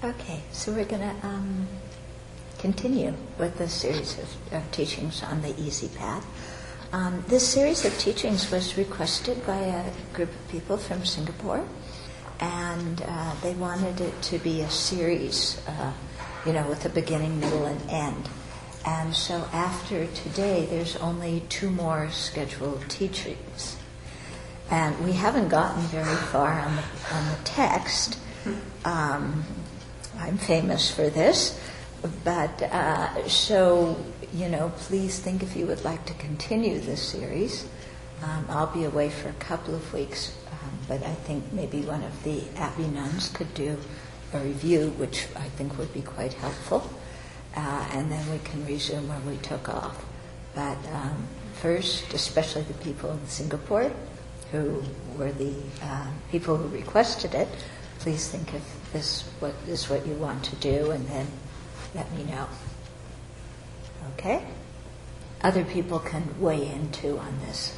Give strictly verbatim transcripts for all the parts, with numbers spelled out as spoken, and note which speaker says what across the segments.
Speaker 1: Okay, so we're going to um, continue with this series of, of teachings on the Easy Path. Um, this series of teachings was requested by a group of people from Singapore, and uh, they wanted it to be a series, uh, you know, with a beginning, middle, and end. And so after today, there's only two more scheduled teachings. And we haven't gotten very far on the, on the text. Um, I'm famous for this. But uh, so, you know, please think if you would like to continue this series. Um, I'll be away for a couple of weeks, um, but I think maybe one of the Abbey nuns could do a review, which I think would be quite helpful. Uh, and then we can resume where we took off. But um, first, especially the people in Singapore, who were the uh, people who requested it, please think if this what is what you want to do, and then let me know. Okay? Other people can weigh in too on this.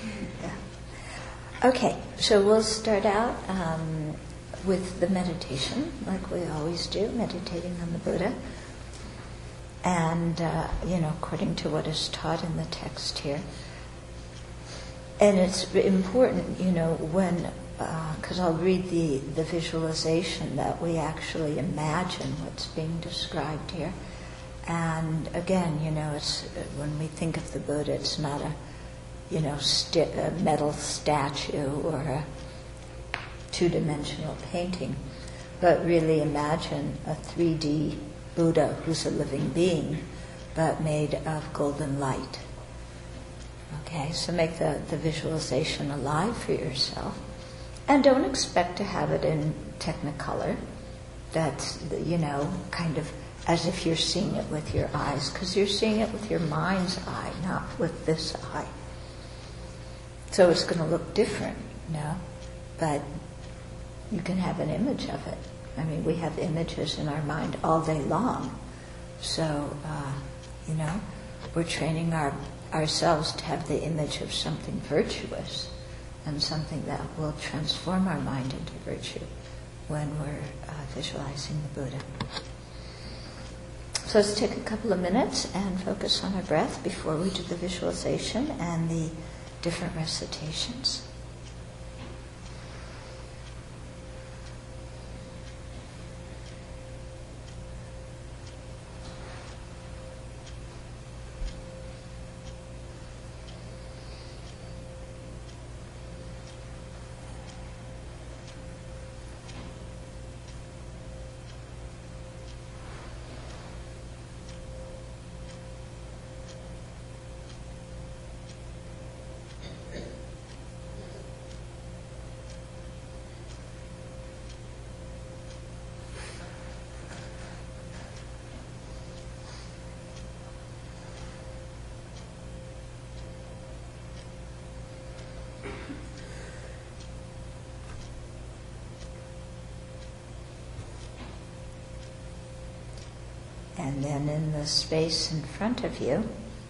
Speaker 1: Yeah. Okay, so we'll start out um, with the meditation, like we always do, meditating on the Buddha. And, uh, you know, according to what is taught in the text here. And it's important, you know, when, because uh, I'll read the, the visualization, that we actually imagine what's being described here. And again, you know, it's when we think of the Buddha, it's not a, you know, sti- a metal statue or a two-dimensional painting, but really imagine a three D Buddha who's a living being, but made of golden light. Okay, so make the, the visualization alive for yourself. And don't expect to have it in Technicolor. That's, you know, kind of as if you're seeing it with your eyes, because you're seeing it with your mind's eye, not with this eye. So it's going to look different, you know, but you can have an image of it. I mean, we have images in our mind all day long. So, uh, you know, we're training our ourselves to have the image of something virtuous and something that will transform our mind into virtue when we're uh, visualizing the Buddha. So let's take a couple of minutes and focus on our breath before we do the visualization and the different recitations. And then in the space in front of you,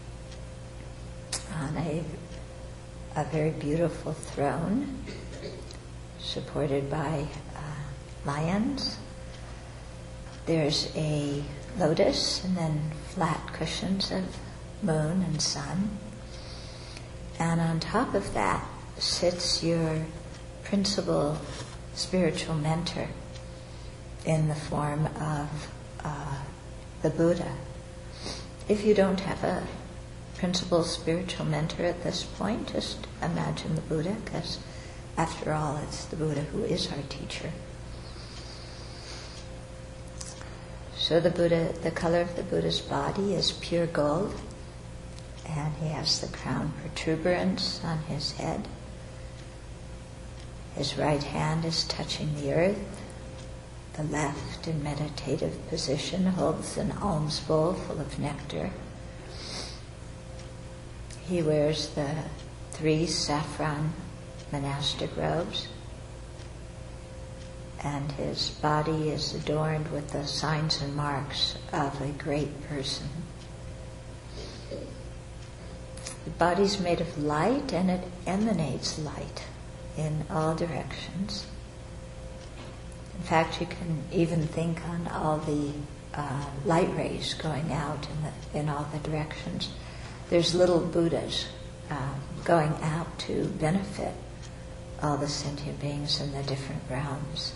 Speaker 1: on a, a very beautiful throne, supported by uh, lions, there's a lotus and then flat cushions of moon and sun. And on top of that sits your principal spiritual mentor in the form of uh, the Buddha. If you don't have a principal spiritual mentor at this point, just imagine the Buddha, because after all, it's the Buddha who is our teacher. So the Buddha, the color of the Buddha's body is pure gold, and he has the crown protuberance on his head. His right hand is touching the earth. The left, in meditative position, holds an alms bowl full of nectar. He wears the three saffron monastic robes, and his body is adorned with the signs and marks of a great person. The body's made of light, and it emanates light in all directions. In fact, you can even think on all the uh, light rays going out in, the, in all the directions. There's little Buddhas uh, going out to benefit all the sentient beings in the different realms.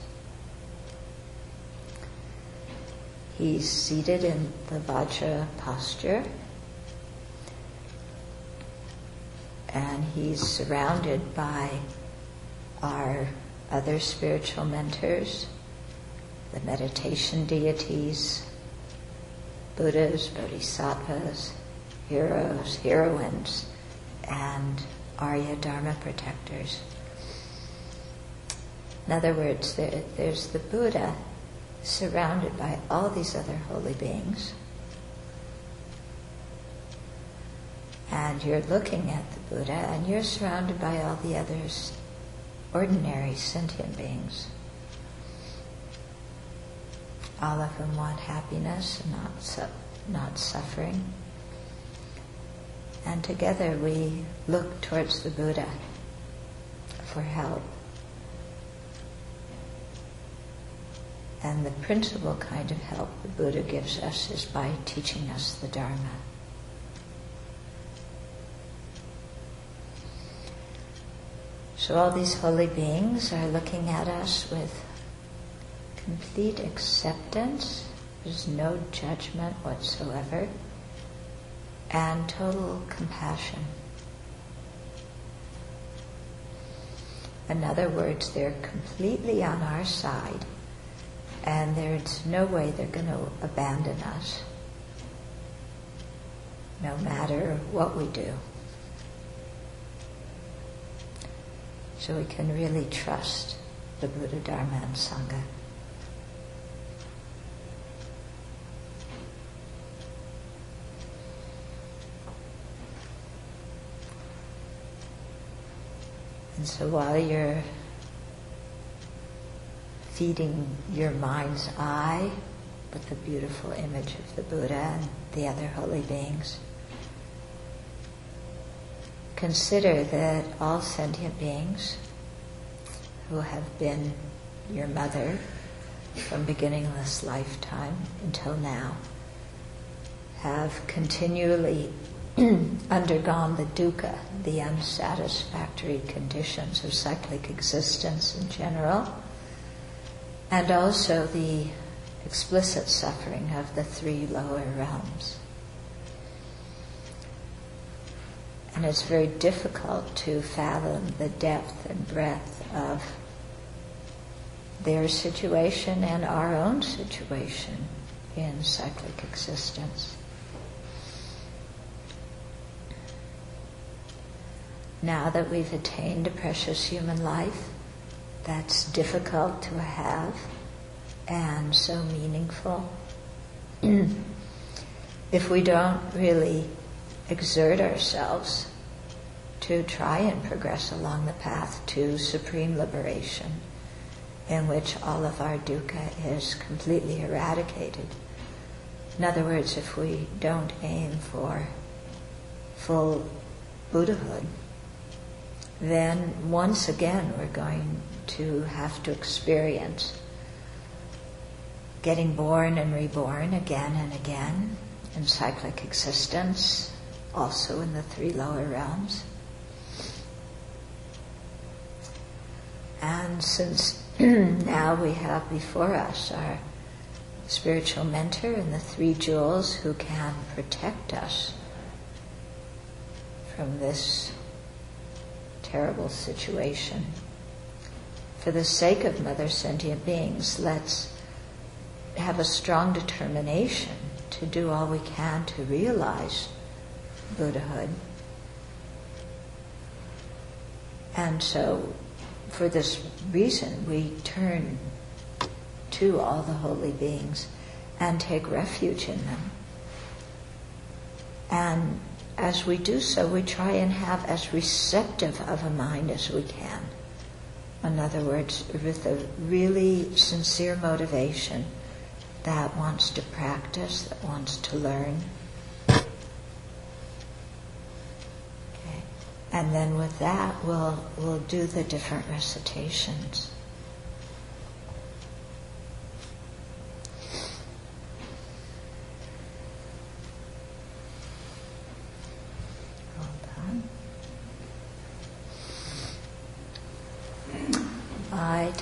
Speaker 1: He's seated in the Vajra posture, and he's surrounded by our other spiritual mentors, the meditation deities, Buddhas, Bodhisattvas, heroes, heroines, and Arya Dharma protectors. In other words, there, there's the Buddha surrounded by all these other holy beings. And you're looking at the Buddha and you're surrounded by all the others, ordinary sentient beings. All of whom want happiness and not, su- not suffering. And together we look towards the Buddha for help. And the principal kind of help the Buddha gives us is by teaching us the Dharma. So all these holy beings are looking at us with complete acceptance. There's no judgment whatsoever. And total compassion. In other words, they're completely on our side. And there's no way they're going to abandon us, no matter what we do. So we can really trust the Buddha, Dharma, and Sangha. And so while you're feeding your mind's eye with the beautiful image of the Buddha and the other holy beings, consider that all sentient beings who have been your mother from beginning of this lifetime until now have continually undergone the dukkha, the unsatisfactory conditions of cyclic existence in general, and also the explicit suffering of the three lower realms. And it's very difficult to fathom the depth and breadth of their situation and our own situation in cyclic existence. Now that we've attained a precious human life, that's difficult to have and so meaningful. If we don't really exert ourselves to try and progress along the path to supreme liberation, in which all of our dukkha is completely eradicated. In other words, if we don't aim for full Buddhahood, then once again we're going to have to experience getting born and reborn again and again in cyclic existence, also in the three lower realms. And since now we have before us our spiritual mentor and the three jewels who can protect us from this terrible situation, for the sake of Mother Sentient Beings, let's have a strong determination to do all we can to realize Buddhahood. And so, for this reason, we turn to all the holy beings and take refuge in them. And as we do so, we try and have as receptive of a mind as we can. In other words, with a really sincere motivation that wants to practice, that wants to learn. Okay. And then with that, we'll we'll do the different recitations.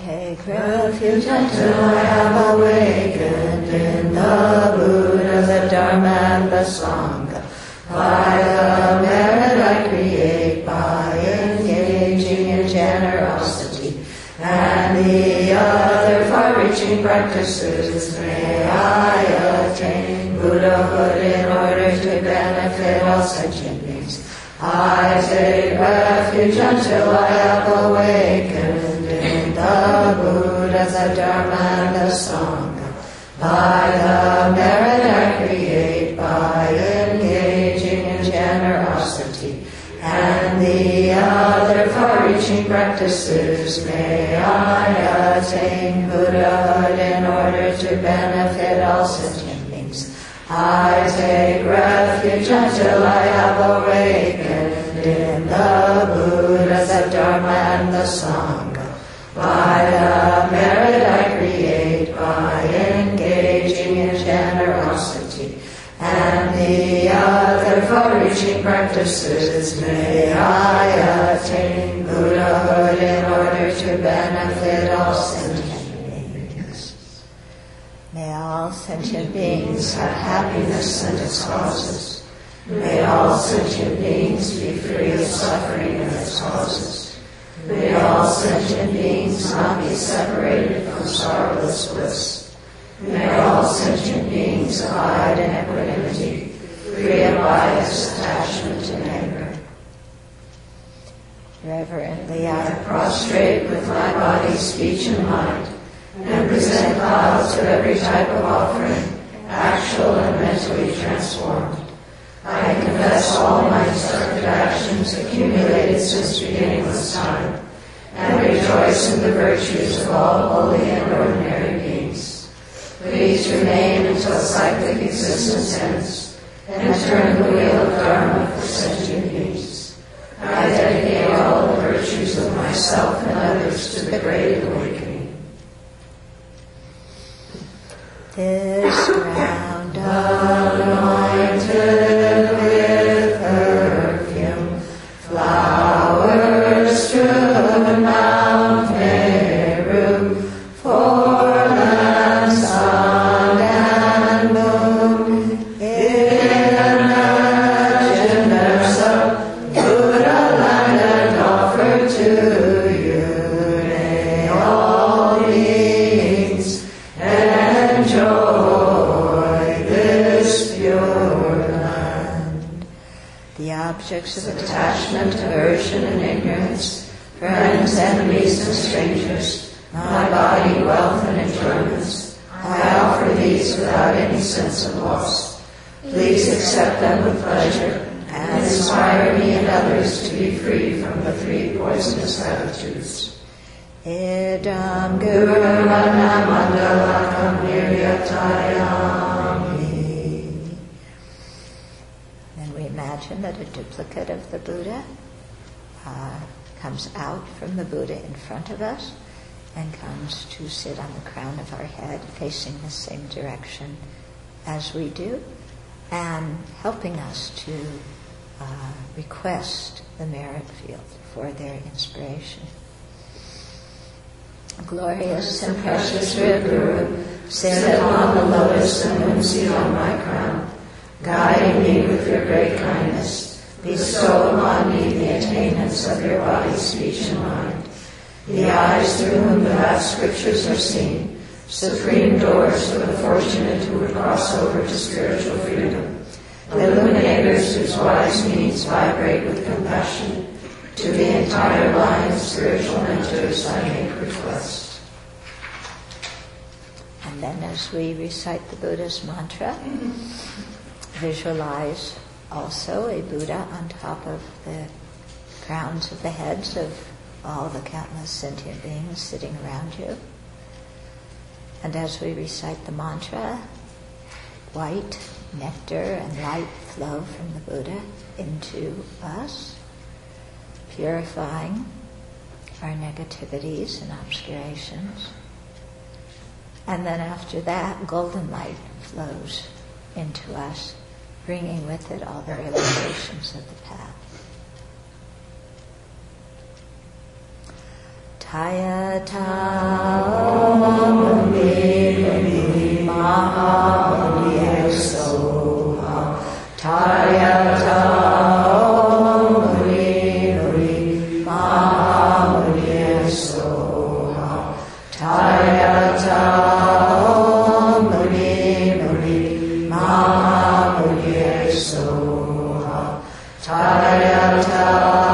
Speaker 1: take refuge until I have awakened in the Buddha, the Dharma, and the Sangha. By the merit I create by engaging in generosity and the other far-reaching practices, may I attain Buddhahood in order to benefit all sentient beings. I take refuge until I have awakened in the Buddha, the Dharma, and the Sangha. By the merit I create by engaging in generosity and the other far-reaching practices, may I attain Buddhahood in order to benefit all sentient beings. I take refuge until I have awakened in the Buddha, the Dharma, and the Sangha. By the merit I create by engaging in generosity and the other far-reaching practices, may I attain Buddhahood in order to benefit all sentient beings. May all sentient beings have happiness and its causes. May all sentient beings be free of suffering and its causes. May all sentient beings not be separated from sorrowless bliss. May all sentient beings abide in equanimity, free of bias, attachment, and anger. Reverently I prostrate with my body, speech, and mind, and present clouds of every type of offering, actual and mentally transformed. I confess all my destructive actions accumulated since beginningless time, and rejoice in the virtues of all holy and ordinary beings. Please remain until cyclic existence ends, and turn the wheel of Dharma for sentient beings. I dedicate all the virtues of myself and others to the great awakening. This ground anointed with perfume, flowers strewn Mount Meru, foreland, sun, and moon. Imagine there's a Buddha land and offer to you. May all beings enjoy this pure land. The objects of attachment, aversion, and ignorance, friends, enemies, and strangers, my body, wealth, and enjoyments, I offer these without any sense of loss. Please accept them with pleasure and inspire me and others to be free from the three poisonous attitudes. Idam Guru Manamandalakam Niryatayami. Then we imagine that a duplicate of the Buddha uh, comes out from the Buddha in front of us and comes to sit on the crown of our head facing the same direction as we do, and helping us to uh, request the merit field for their inspiration. Glorious and precious Real Guru, sit on the lotus and moon seat on my crown, guiding me with your great kindness. Bestow upon me the attainments of your body, speech, and mind, the eyes through whom the vast scriptures are seen, supreme doors for the fortunate who would cross over to spiritual freedom, illuminators whose wise means vibrate with compassion. To the entire line of spiritual mentors I make request. And then as we recite the Buddha's mantra, visualize also a Buddha on top of the crowns of the heads of all the countless sentient beings sitting around you. And as we recite the mantra, white nectar and light flow from the Buddha into us, purifying our negativities and obscurations. And then after that, golden light flows into us, bringing with it all the realizations of the path. Tayata Muni Mahamuni Soha Tayata Muni Mahamuni Soha Tayata Muni Mahamuni Soha Tayata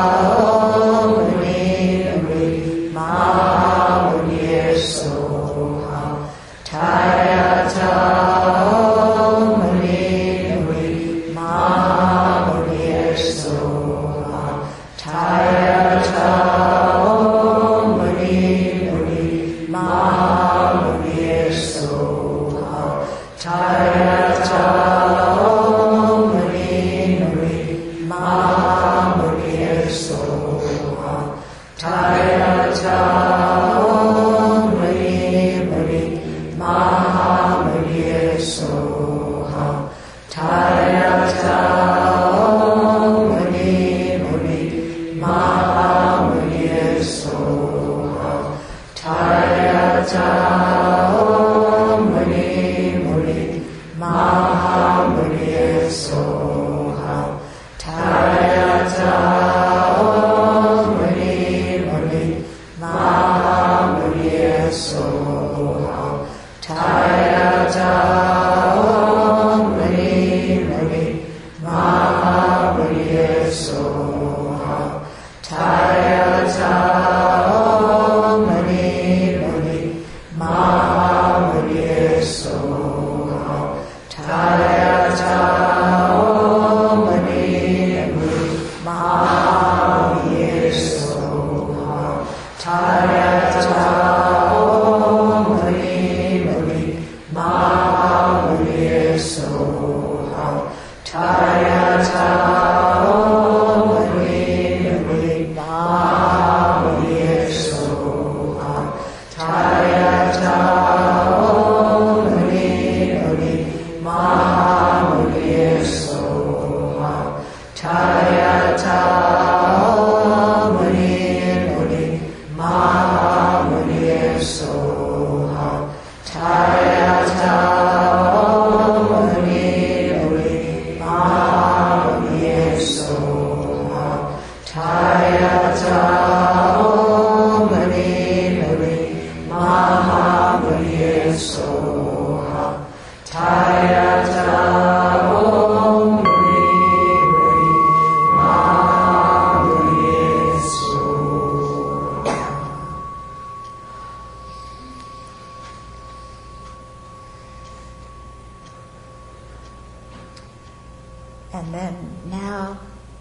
Speaker 1: And then now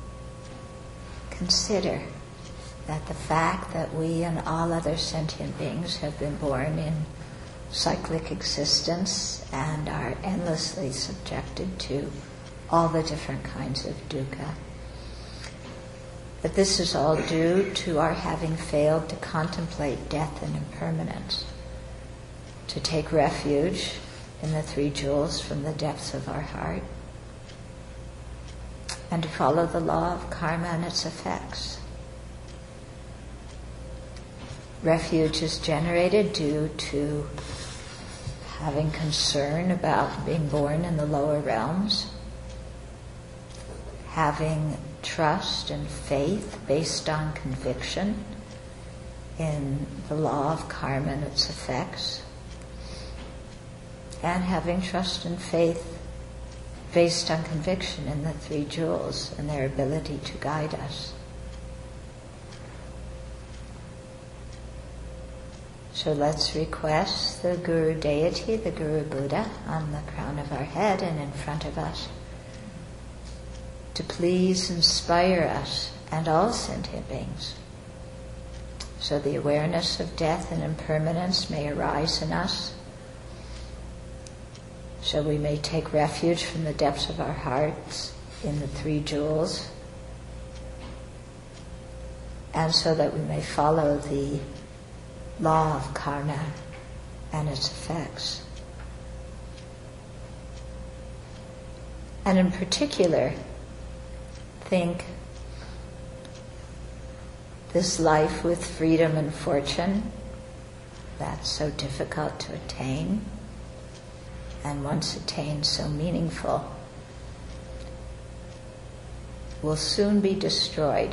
Speaker 1: consider that the fact that we and all other sentient beings have been born in cyclic existence and are endlessly subjected to all the different kinds of dukkha, that this is all due to our having failed to contemplate death and impermanence, to take refuge in the three jewels from the depths of our heart, and to follow the law of karma and its effects. Refuge is generated due to having concern about being born in the lower realms, having trust and faith based on conviction in the law of karma and its effects, and having trust and faith based on conviction in the three jewels and their ability to guide us. So let's request the Guru Deity, the Guru Buddha, on the crown of our head and in front of us, to please inspire us and all sentient beings, so the awareness of death and impermanence may arise in us, so we may take refuge from the depths of our hearts in the three jewels, and so that we may follow the law of karma and its effects. And in particular, think this life with freedom and fortune, that's so difficult to attain, and once attained so meaningful, will soon be destroyed.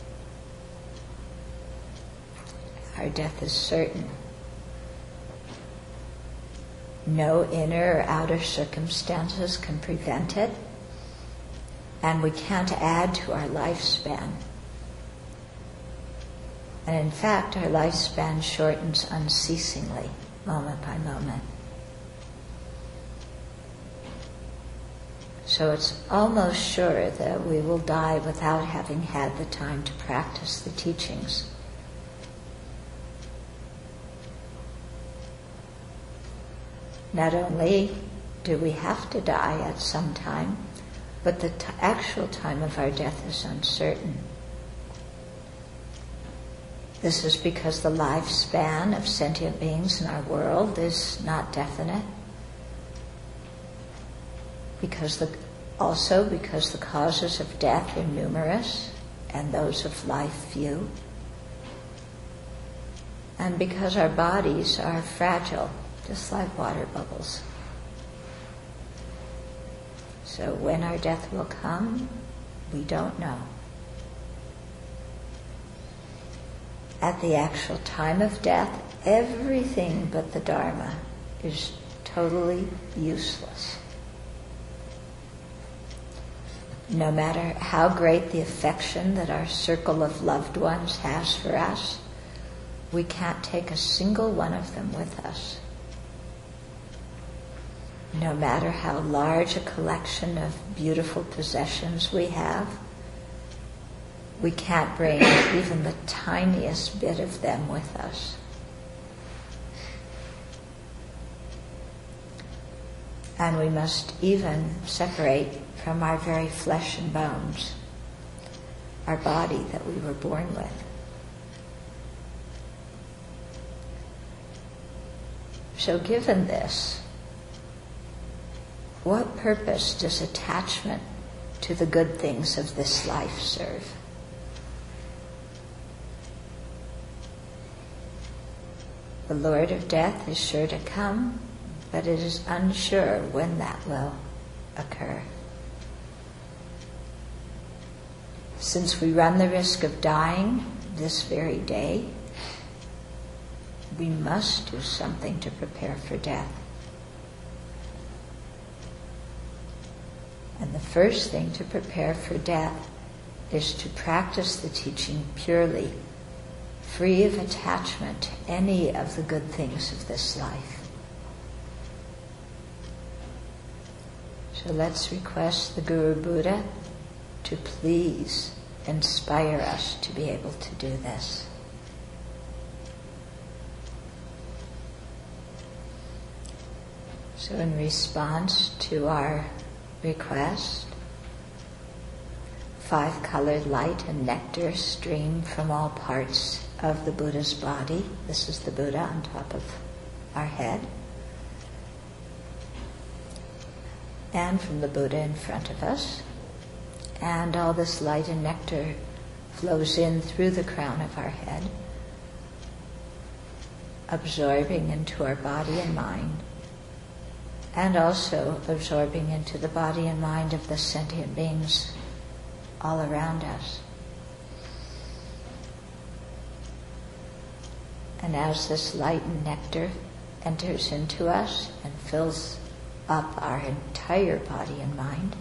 Speaker 1: Our death is certain. No inner or outer circumstances can prevent it, and we can't add to our lifespan. And in fact, our lifespan shortens unceasingly, moment by moment. So it's almost sure that we will die without having had the time to practice the teachings. Not only do we have to die at some time, but the t- actual time of our death is uncertain. This is because the lifespan of sentient beings in our world is not definite. Because the, also because the causes of death are numerous and those of life few. And because our bodies are fragile, just like water bubbles. So when our death will come, we don't know. At the actual time of death, everything but the Dharma is totally useless. No matter how great the affection that our circle of loved ones has for us, we can't take a single one of them with us. No matter how large a collection of beautiful possessions we have, we can't bring even the tiniest bit of them with us. And we must even separate from our very flesh and bones, our body that we were born with. So given this, what purpose does attachment to the good things of this life serve? The Lord of Death is sure to come, but it is unsure when that will occur. Since we run the risk of dying this very day, we must do something to prepare for death. And the first thing to prepare for death is to practice the teaching purely, free of attachment to any of the good things of this life. So let's request the Guru Buddha to please inspire us to be able to do this. So in response to our request, five-colored light and nectar stream from all parts of the Buddha's body. This is the Buddha on top of our head. And from the Buddha in front of us. And all this light and nectar flows in through the crown of our head, absorbing into our body and mind, and also absorbing into the body and mind of the sentient beings all around us. And as this light and nectar enters into us and fills up our entire body and mind,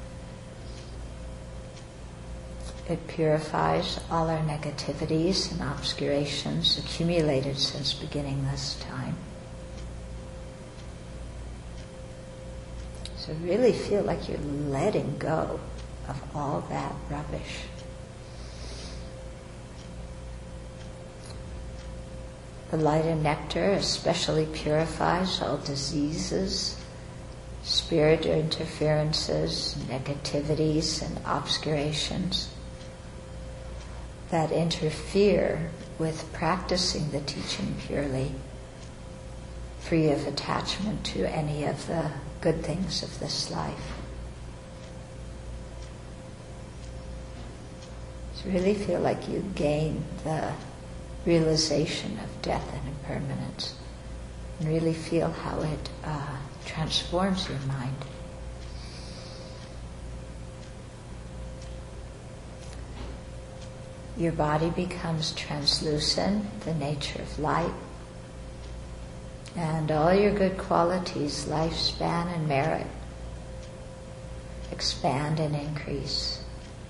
Speaker 1: it purifies all our negativities and obscurations accumulated since beginning this time. So really feel like you're letting go of all that rubbish. The light and nectar especially purifies all diseases, spirit interferences, negativities, and obscurations that interfere with practicing the teaching purely, free of attachment to any of the good things of this life. to really feel like you gain the realization of death and impermanence, and really feel how it uh, transforms your mind. Your body becomes translucent, the nature of light, and all your good qualities, lifespan and merit, expand and increase.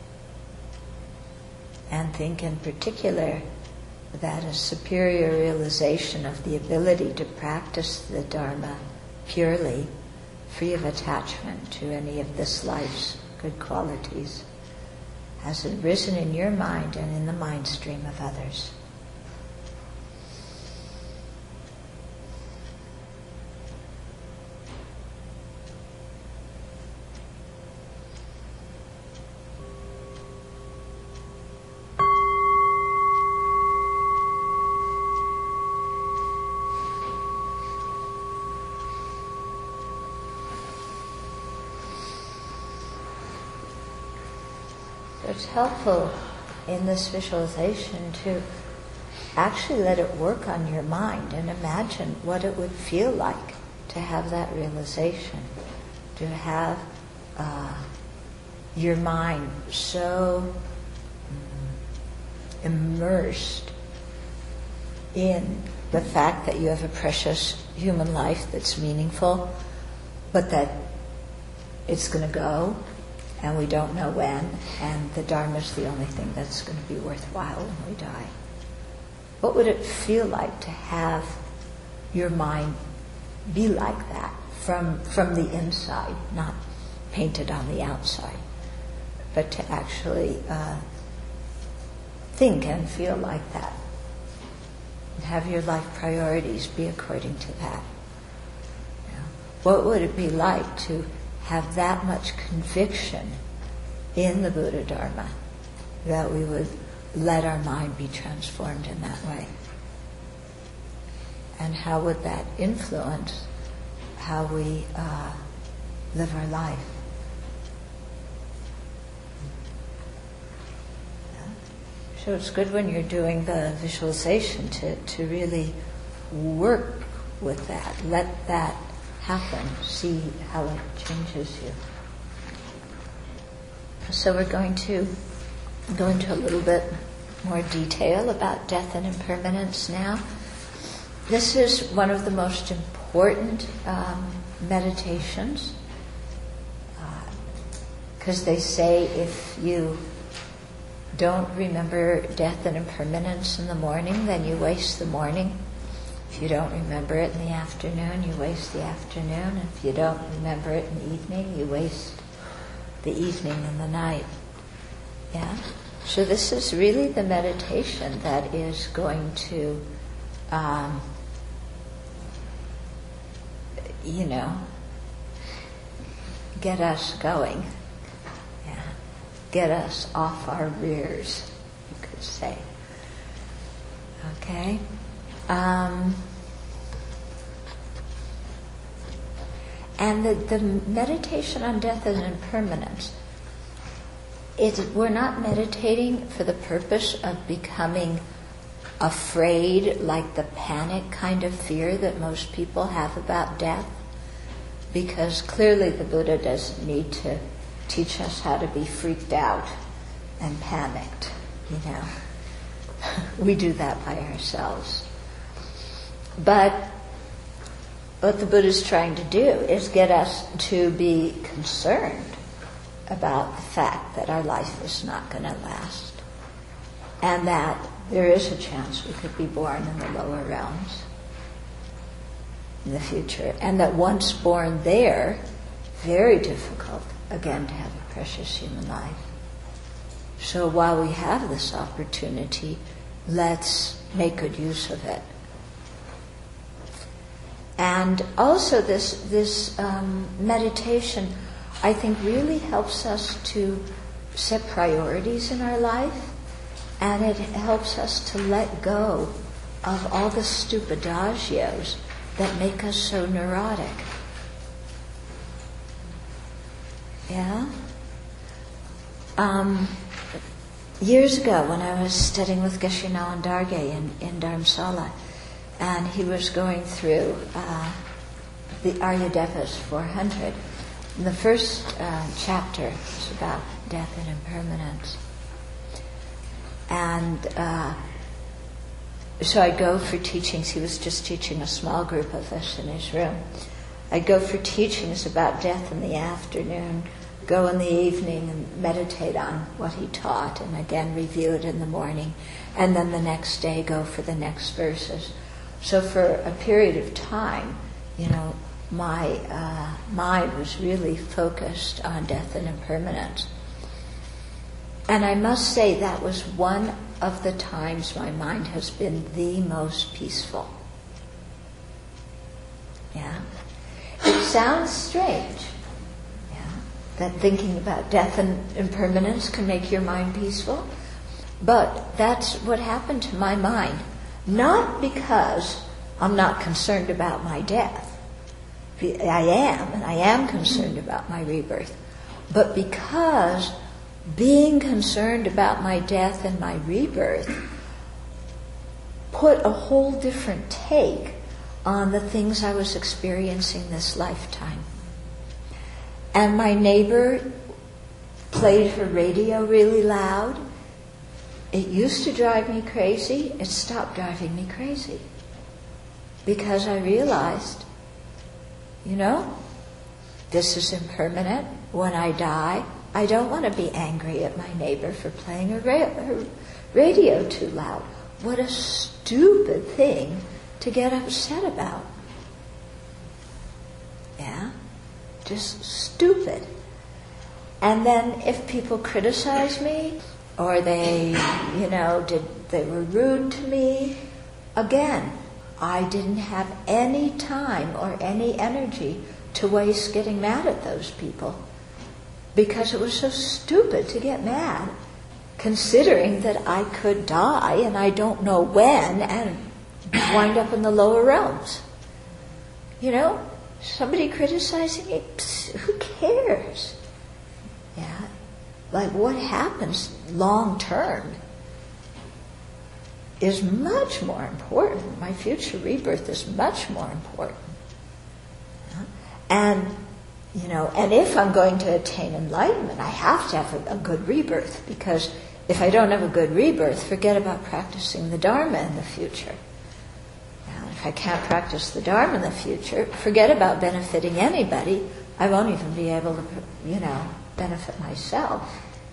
Speaker 1: And think in particular that a superior realization of the ability to practice the Dharma purely, free of attachment to any of this life's good qualities, has arisen in your mind and in the mind stream of others. It's helpful in this visualization to actually let it work on your mind and imagine what it would feel like to have that realization, to have uh, your mind so immersed in the fact that you have a precious human life that's meaningful, but that it's going to go, and we don't know when, and the Dharma is the only thing that's going to be worthwhile when we die. What would it feel like to have your mind be like that from from the inside, not painted on the outside, but to actually uh, think and feel like that, and have your life priorities be according to that? You know, what would it be like to have that much conviction in the Buddha Dharma that we would let our mind be transformed in that way? And how would that influence how we uh, live our life? Yeah. So it's good when you're doing the visualization to, to really work with that. Let that happen. See how it changes you. So we're going to go into a little bit more detail about death and impermanence now. This is one of the most important um, meditations, because uh, they say if you don't remember death and impermanence in the morning, then you waste the morning. If you don't remember it in the afternoon, you waste the afternoon. If you don't remember it in the evening, you waste the evening and the night. Yeah? So this is really the meditation that is going to, um, you know, get us going. Yeah? Get us off our rears, you could say. Okay? Um, and the, the meditation on death and impermanence, it, we're not meditating for the purpose of becoming afraid, like the panic kind of fear that most people have about death, because clearly the Buddha doesn't need to teach us how to be freaked out and panicked, you know. We do that by ourselves. But what the Buddha is trying to do is get us to be concerned about the fact that our life is not going to last, and that there is a chance we could be born in the lower realms in the future, and that once born there, very difficult again to have a precious human life. So while we have this opportunity, let's make good use of it. And also this this um, meditation, I think, really helps us to set priorities in our life, and it helps us to let go of all the stupadagios that make us so neurotic. Yeah? Um, years ago when I was studying with Geshe Nawan Darge in, in Dharamsala, and he was going through uh, the Aryadevas four hundred. And the first uh, chapter is about death and impermanence. And uh, so I'd go for teachings. He was just teaching a small group of us in his room. I'd go for teachings about death in the afternoon, go in the evening and meditate on what he taught, and again review it in the morning, and then the next day go for the next verses. So for a period of time, you know, my uh, mind was really focused on death and impermanence. And I must say that was one of the times my mind has been the most peaceful. Yeah. It sounds strange, yeah, that thinking about death and impermanence can make your mind peaceful, but that's what happened to my mind. Not because I'm not concerned about my death. I am, and I am concerned about my rebirth, but because being concerned about my death and my rebirth put a whole different take on the things I was experiencing this lifetime. And my neighbor played her radio really loud. It used to drive me crazy. It stopped driving me crazy. Because I realized, you know, this is impermanent. When I die, I don't want to be angry at my neighbor for playing her, ra- her radio too loud. What a stupid thing to get upset about. Yeah? Just stupid. And then if people criticize me, or they, you know, did they were rude to me, again, I didn't have any time or any energy to waste getting mad at those people. Because it was so stupid to get mad, considering that I could die and I don't know when, and wind up in the lower realms. You know, somebody criticizing me, psst, who cares? Yeah, like what happens long term is much more important. My future rebirth is much more important. Yeah? And, you know, and if I'm going to attain enlightenment, I have to have a, a good rebirth, because if I don't have a good rebirth, forget about practicing the Dharma in the future. If I can't practice the Dharma in the future, forget about benefiting anybody. I won't even be able to, you know, benefit myself.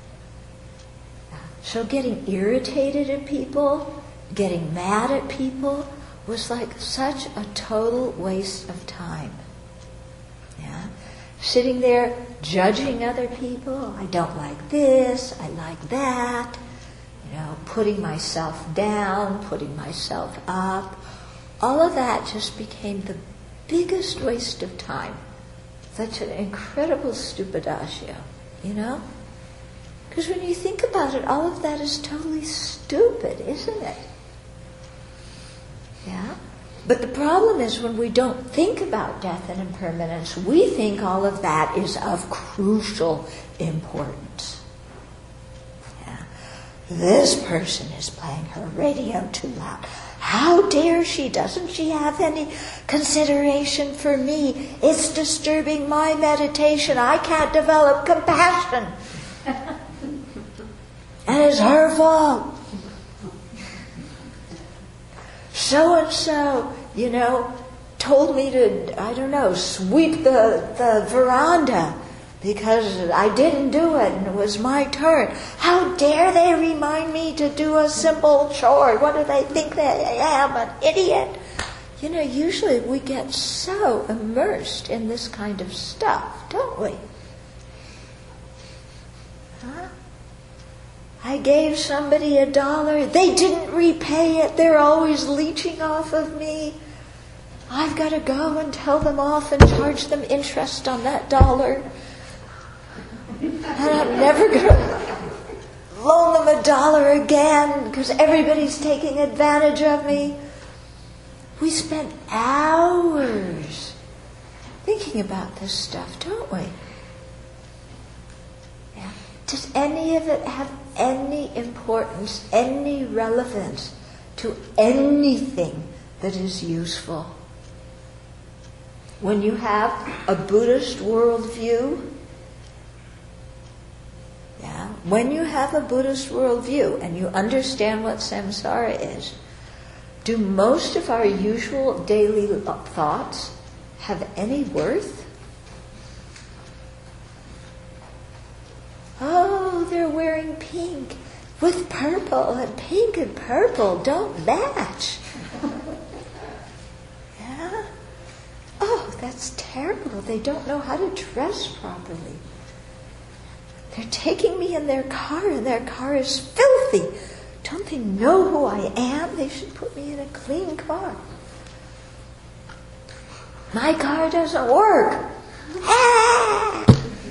Speaker 1: So getting irritated at people, getting mad at people, was like such a total waste of time. Yeah, sitting there judging other people. I don't like this. I like that. You know, putting myself down, putting myself up. All of that just became the biggest waste of time. Such an incredible stupidagio, you know? Because when you think about it, all of that is totally stupid, isn't it? Yeah? But the problem is when we don't think about death and impermanence, we think all of that is of crucial importance. Yeah? This person is playing her radio too loud. How dare she? Doesn't she have any consideration for me? It's disturbing my meditation. I can't develop compassion. And it's her fault. So-and-so, you know, told me to, I don't know, sweep the, the veranda because I didn't do it and it was my turn. How dare they remind me to do a simple chore? What do they think that I am, an idiot? You know, usually we get so immersed in this kind of stuff, don't we? Huh? I gave somebody a dollar. They didn't repay it. They're always leeching off of me. I've got to go and tell them off and charge them interest on that dollar. And I'm never going to loan them a dollar again because everybody's taking advantage of me. We spend hours thinking about this stuff, don't we? Yeah. Does any of it have any importance, any relevance to anything that is useful? When you have a Buddhist worldview, yeah, when you have a Buddhist worldview and you understand what samsara is, do most of our usual daily thoughts have any worth? Oh, they're wearing pink with purple, and pink and purple don't match. Yeah? Oh, that's terrible. They don't know how to dress properly. They're taking me in their car, and their car is filthy. Don't they know who I am? They should put me in a clean car. My car doesn't work. Ah!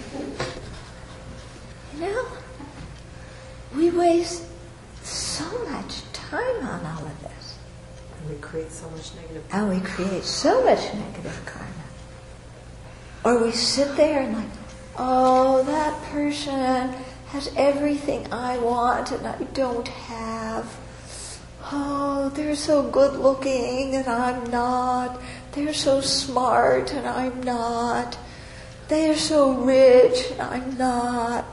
Speaker 1: You know, we waste so much time on all of this.
Speaker 2: And we create so much negative
Speaker 1: karma. And we create so much negative karma. Or we sit there and like, oh, that person has everything I want and I don't have. Oh, they're so good looking and I'm not. They're so smart and I'm not. They are so rich and I'm not.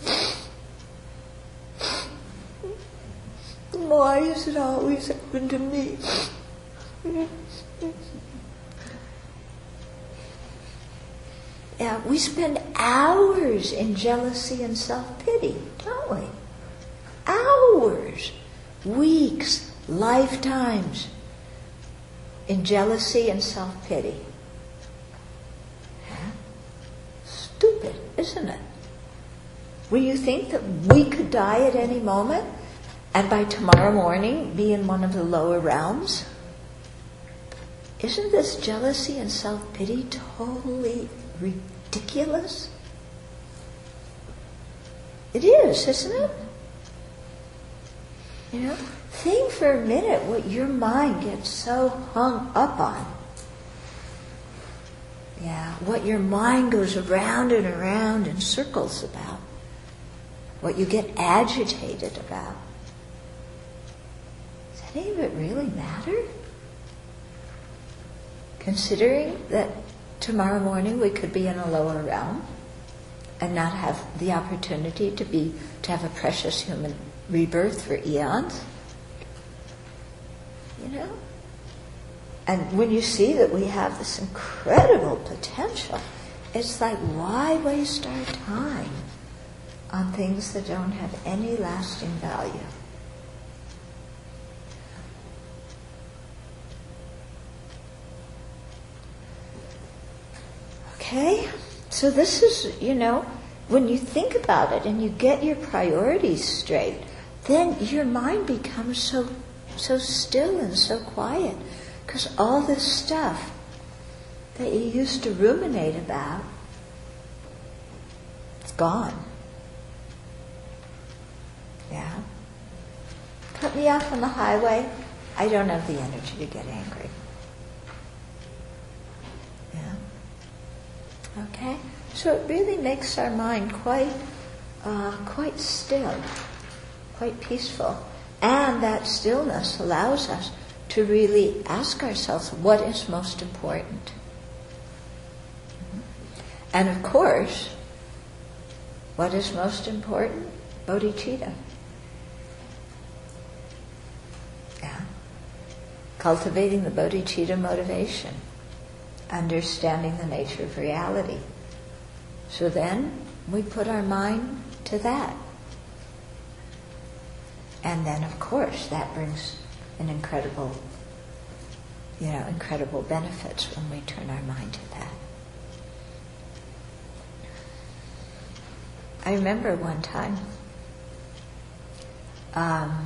Speaker 1: Why is it always happened to me? Yeah, we spend hours in jealousy and self-pity, don't we? Hours, weeks, lifetimes in jealousy and self-pity. Yeah? Stupid, isn't it? When you think that we could die at any moment and by tomorrow morning be in one of the lower realms, isn't this jealousy and self-pity totally ridiculous? It is, isn't it? You know, think for a minute what your mind gets so hung up on. Yeah, what your mind goes around and around in circles about. What you get agitated about. Does any of it really matter? Considering that tomorrow morning we could be in a lower realm and not have the opportunity to be to have a precious human rebirth for eons. You know? And when you see that we have this incredible potential, it's like, why waste our time on things that don't have any lasting value? Okay? So this is, you know, when you think about it and you get your priorities straight, then your mind becomes so so still and so quiet. Because all this stuff that you used to ruminate about, it's gone. Yeah? Cut me off on the highway, I don't have the energy to get angry. Yeah? Okay? So it really makes our mind quite, uh, quite still, quite peaceful. And that stillness allows us to really ask ourselves, what is most important? And of course, what is most important? Bodhicitta. Yeah. Cultivating the bodhicitta motivation. Understanding the nature of reality. So then, we put our mind to that. And then, of course, that brings an incredible, you know, incredible benefits when we turn our mind to that. I remember one time um,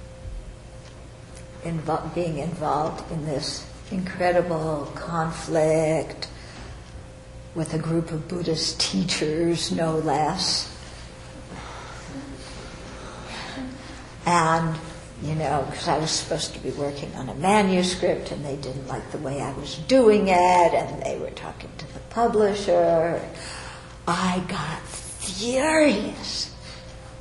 Speaker 1: invo- being involved in this incredible conflict with a group of Buddhist teachers, no less. And, you know, because I was supposed to be working on a manuscript and they didn't like the way I was doing it and they were talking to the publisher. I got furious.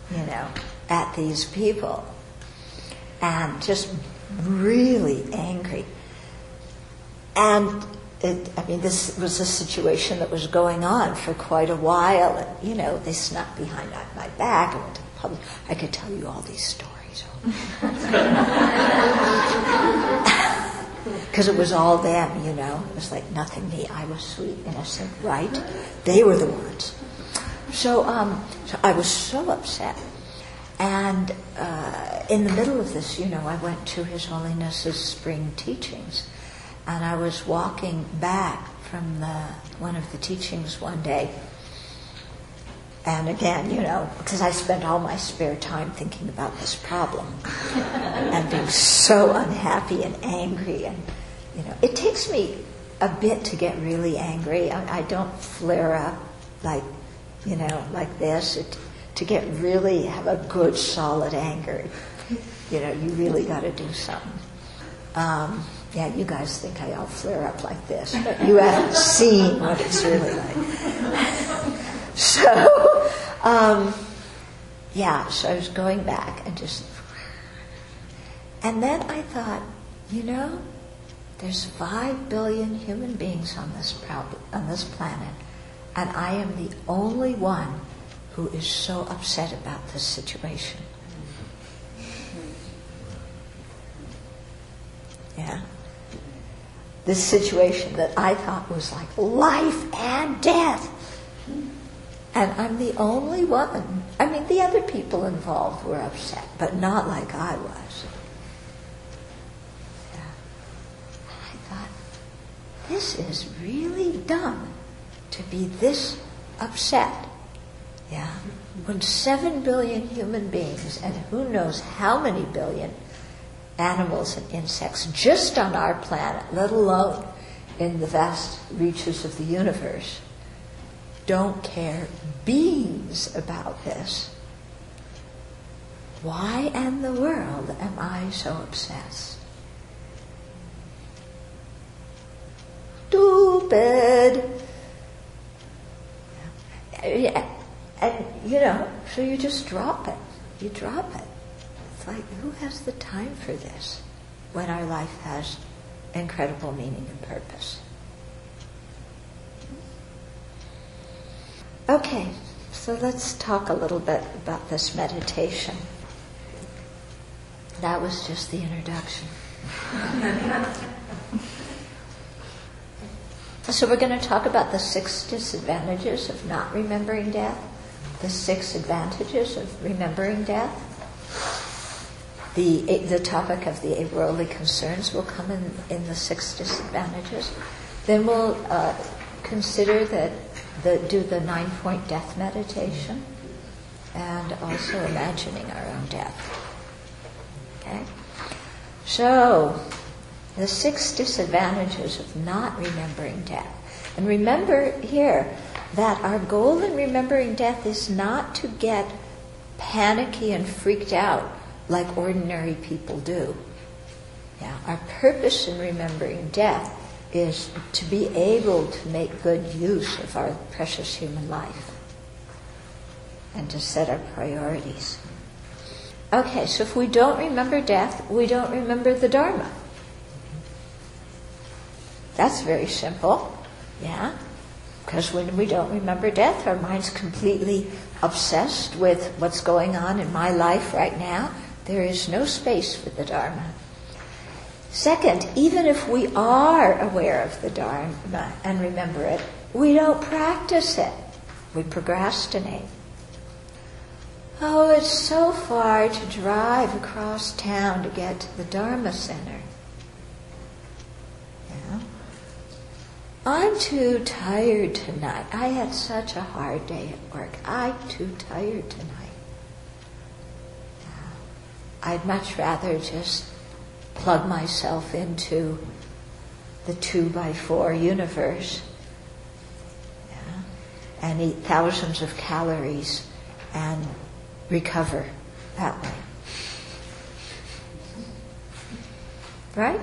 Speaker 1: you know, at these people, and just really angry. And it, I mean, this was a situation that was going on for quite a while, and, you know, they snuck behind my back and went to the public. I could tell you all these stories. Because it was all them, you know. It was like nothing me. I was sweet, innocent, right? They were the ones. So, um, so I was so upset. And uh, in the middle of this, you know, I went to His Holiness's spring teachings. And I was walking back from the one of the teachings one day. And again, you know, because I spent all my spare time thinking about this problem and being so unhappy and angry. And, you know, it takes me a bit to get really angry. I, I don't flare up like, you know, like this. It, to get really, have a good, solid anger, you know, you really got to do something. Um, yeah, you guys think I all flare up like this, but you haven't seen what it's really like. So, um, yeah, so I was going back and just... And then I thought, you know, there's five billion human beings on this prob- on this planet, and I am the only one who is so upset about this situation. Yeah. This situation that I thought was like life and death. And I'm the only one. I mean, the other people involved were upset, but not like I was. Yeah. And I thought, this is really dumb to be this upset. Yeah. When seven billion human beings, and who knows how many billion animals and insects just on our planet, let alone in the vast reaches of the universe, don't care beans about this. Why in the world am I so obsessed? Stupid. Yeah. And, you know, so you just drop it. You drop it. It's like, who has the time for this when our life has incredible meaning and purpose? Okay, so let's talk a little bit about this meditation. That was just the introduction. So we're going to talk about the six disadvantages of not remembering death, the six advantages of remembering death. The the topic of the eight worldly concerns will come in, in the six disadvantages. Then we'll uh, consider that the, do the nine-point death meditation, and also imagining our own death. Okay? So, the six disadvantages of not remembering death. And remember here that our goal in remembering death is not to get panicky and freaked out like ordinary people do. Yeah, our purpose in remembering death is to be able to make good use of our precious human life and to set our priorities. Okay, so if we don't remember death, we don't remember the Dharma. That's very simple, yeah? Because when we don't remember death, our mind's completely obsessed with what's going on in my life right now. There is no space for the Dharma. Second, even if we are aware of the Dharma and remember it, we don't practice it. We procrastinate. Oh, it's so far to drive across town to get to the Dharma Center. Yeah. I'm too tired tonight. I had such a hard day at work. I'm too tired tonight. Yeah. I'd much rather just plug myself into the two by four universe, yeah, and eat thousands of calories and recover that way. Right?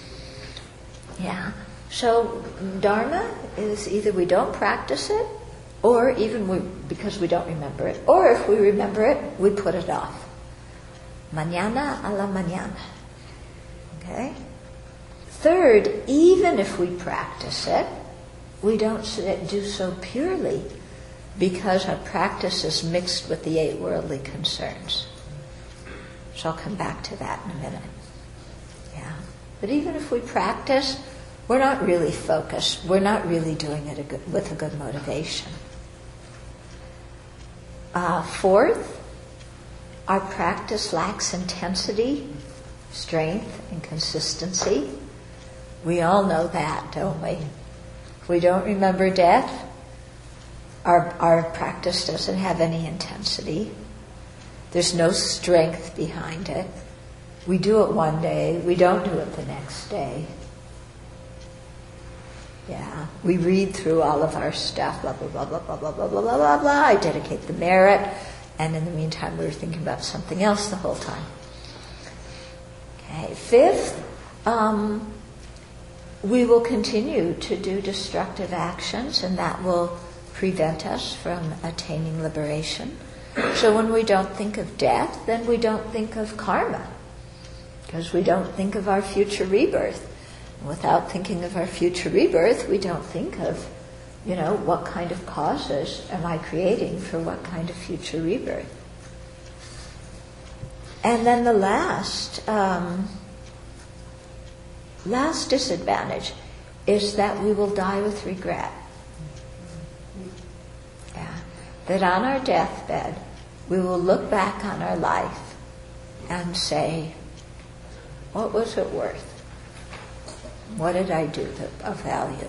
Speaker 1: Yeah. So Dharma is either we don't practice it or even we, because we don't remember it, or if we remember it, we put it off. Mañana a la mañana. Okay? Third, even if we practice it, we don't do so purely because our practice is mixed with the eight worldly concerns. So I'll come back to that in a minute. Yeah. But even if we practice, we're not really focused. We're not really doing it a good, with a good motivation. Uh, fourth, our practice lacks intensity, strength, and consistency. We all know that, don't we? If we don't remember death, our, our practice doesn't have any intensity. There's no strength behind it. We do it one day, we don't do it the next day. Yeah, we read through all of our stuff, blah, blah, blah, blah, blah, blah, blah, blah, blah, blah, blah. I dedicate the merit, and in the meantime we were thinking about something else the whole time. Okay, fifth, um, we will continue to do destructive actions, and that will prevent us from attaining liberation. So when we don't think of death, then we don't think of karma, because we don't think of our future rebirth. Without thinking of our future rebirth, we don't think of, you know, what kind of causes am I creating for what kind of future rebirth. And then the last, um, last disadvantage is that we will die with regret. Yeah. That on our deathbed, we will look back on our life and say, what was it worth? What did I do of value?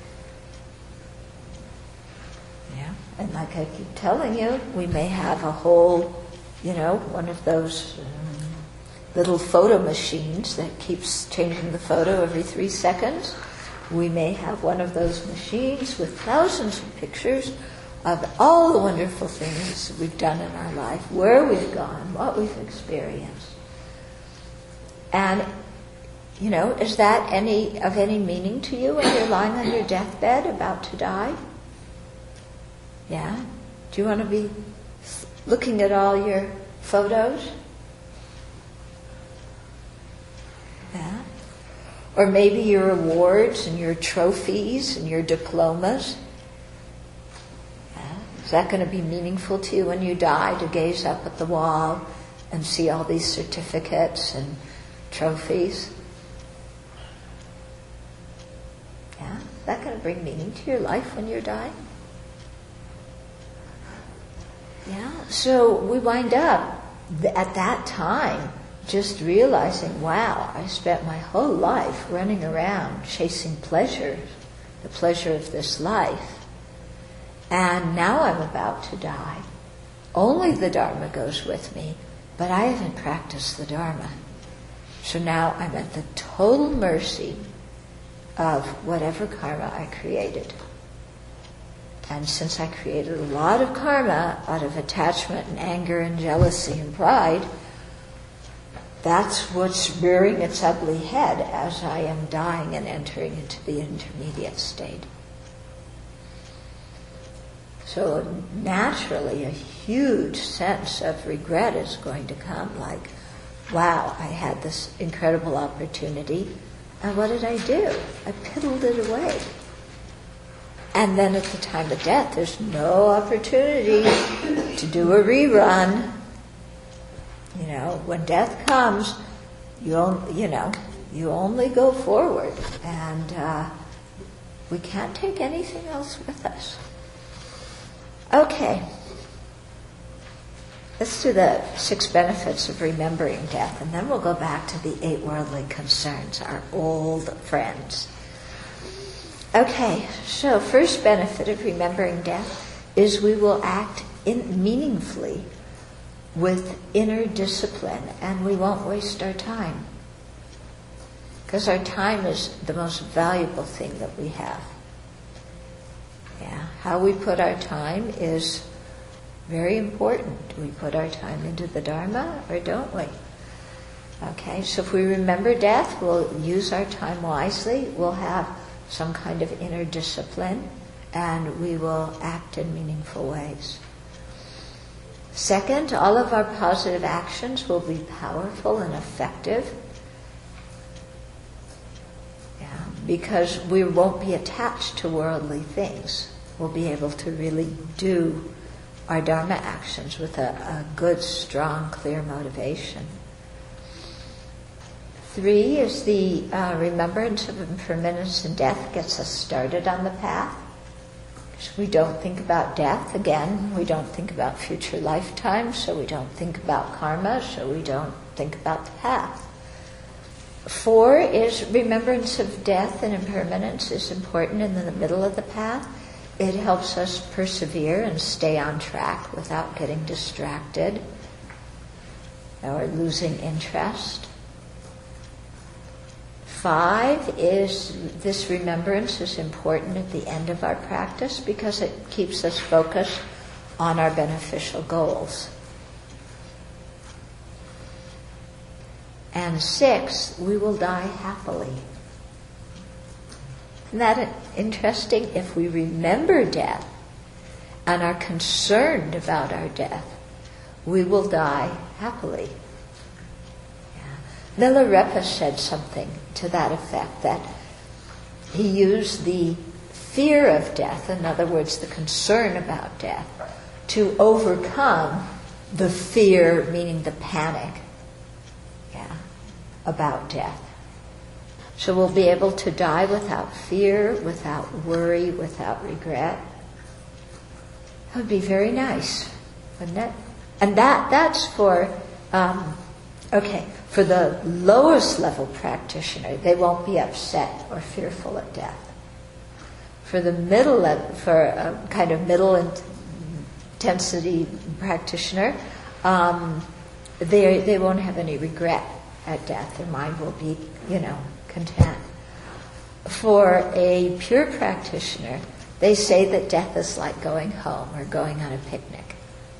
Speaker 1: Yeah, and like I keep telling you, we may have a whole, you know, one of those um, little photo machines that keeps changing the photo every three seconds. We may have one of those machines with thousands of pictures of all the wonderful things we've done in our life, where we've gone, what we've experienced. And you know, is that any of any meaning to you when you're lying on your deathbed about to die? Yeah? Do you want to be looking at all your photos? Yeah? Or maybe your awards and your trophies and your diplomas? Yeah? Is that going to be meaningful to you when you die, to gaze up at the wall and see all these certificates and trophies? Yeah? Is that going to bring meaning to your life when you're dying? Yeah? So we wind up th- at that time just realizing, wow, I spent my whole life running around chasing pleasures, the pleasure of this life. And now I'm about to die. Only the Dharma goes with me, but I haven't practiced the Dharma. So now I'm at the total mercy of whatever karma I created. And since I created a lot of karma out of attachment and anger and jealousy and pride, that's what's rearing its ugly head as I am dying and entering into the intermediate state. So naturally a huge sense of regret is going to come, like, wow, I had this incredible opportunity, and what did I do? I piddled it away. And then at the time of death, there's no opportunity to do a rerun. You know, when death comes, you on, you know, you only go forward, and uh, we can't take anything else with us. Okay. Let's do the six benefits of remembering death, and then we'll go back to the eight worldly concerns, our old friends. Okay, so first benefit of remembering death is we will act in meaningfully with inner discipline, and we won't waste our time. Because our time is the most valuable thing that we have. Yeah, how we put our time is very important. Do we put our time into the Dharma or don't we? Okay, so if we remember death, we'll use our time wisely. We'll have some kind of inner discipline, and we will act in meaningful ways. Second, all of our positive actions will be powerful and effective. Yeah, because we won't be attached to worldly things. We'll be able to really do our Dharma actions with a, a good, strong, clear motivation. Three is the uh, remembrance of impermanence and death gets us started on the path. We don't think about death, again, we don't think about future lifetimes, so we don't think about karma, so we don't think about the path. Four is remembrance of death and impermanence is important in the middle of the path. It helps us persevere and stay on track without getting distracted or losing interest. Five is this remembrance is important at the end of our practice because it keeps us focused on our beneficial goals. And six, we will die happily. Isn't that interesting? If we remember death and are concerned about our death, we will die happily. Milarepa said something to that effect, that he used the fear of death, in other words, the concern about death, to overcome the fear, meaning the panic, yeah, about death. So we'll be able to die without fear, without worry, without regret. That would be very nice, wouldn't it? And that that's for... Um, Okay, for the lowest level practitioner, they won't be upset or fearful at death. For the middle level, for a kind of middle intensity practitioner, um, they they won't have any regret at death. Their mind will be, you know, content. For a pure practitioner, they say that death is like going home or going on a picnic.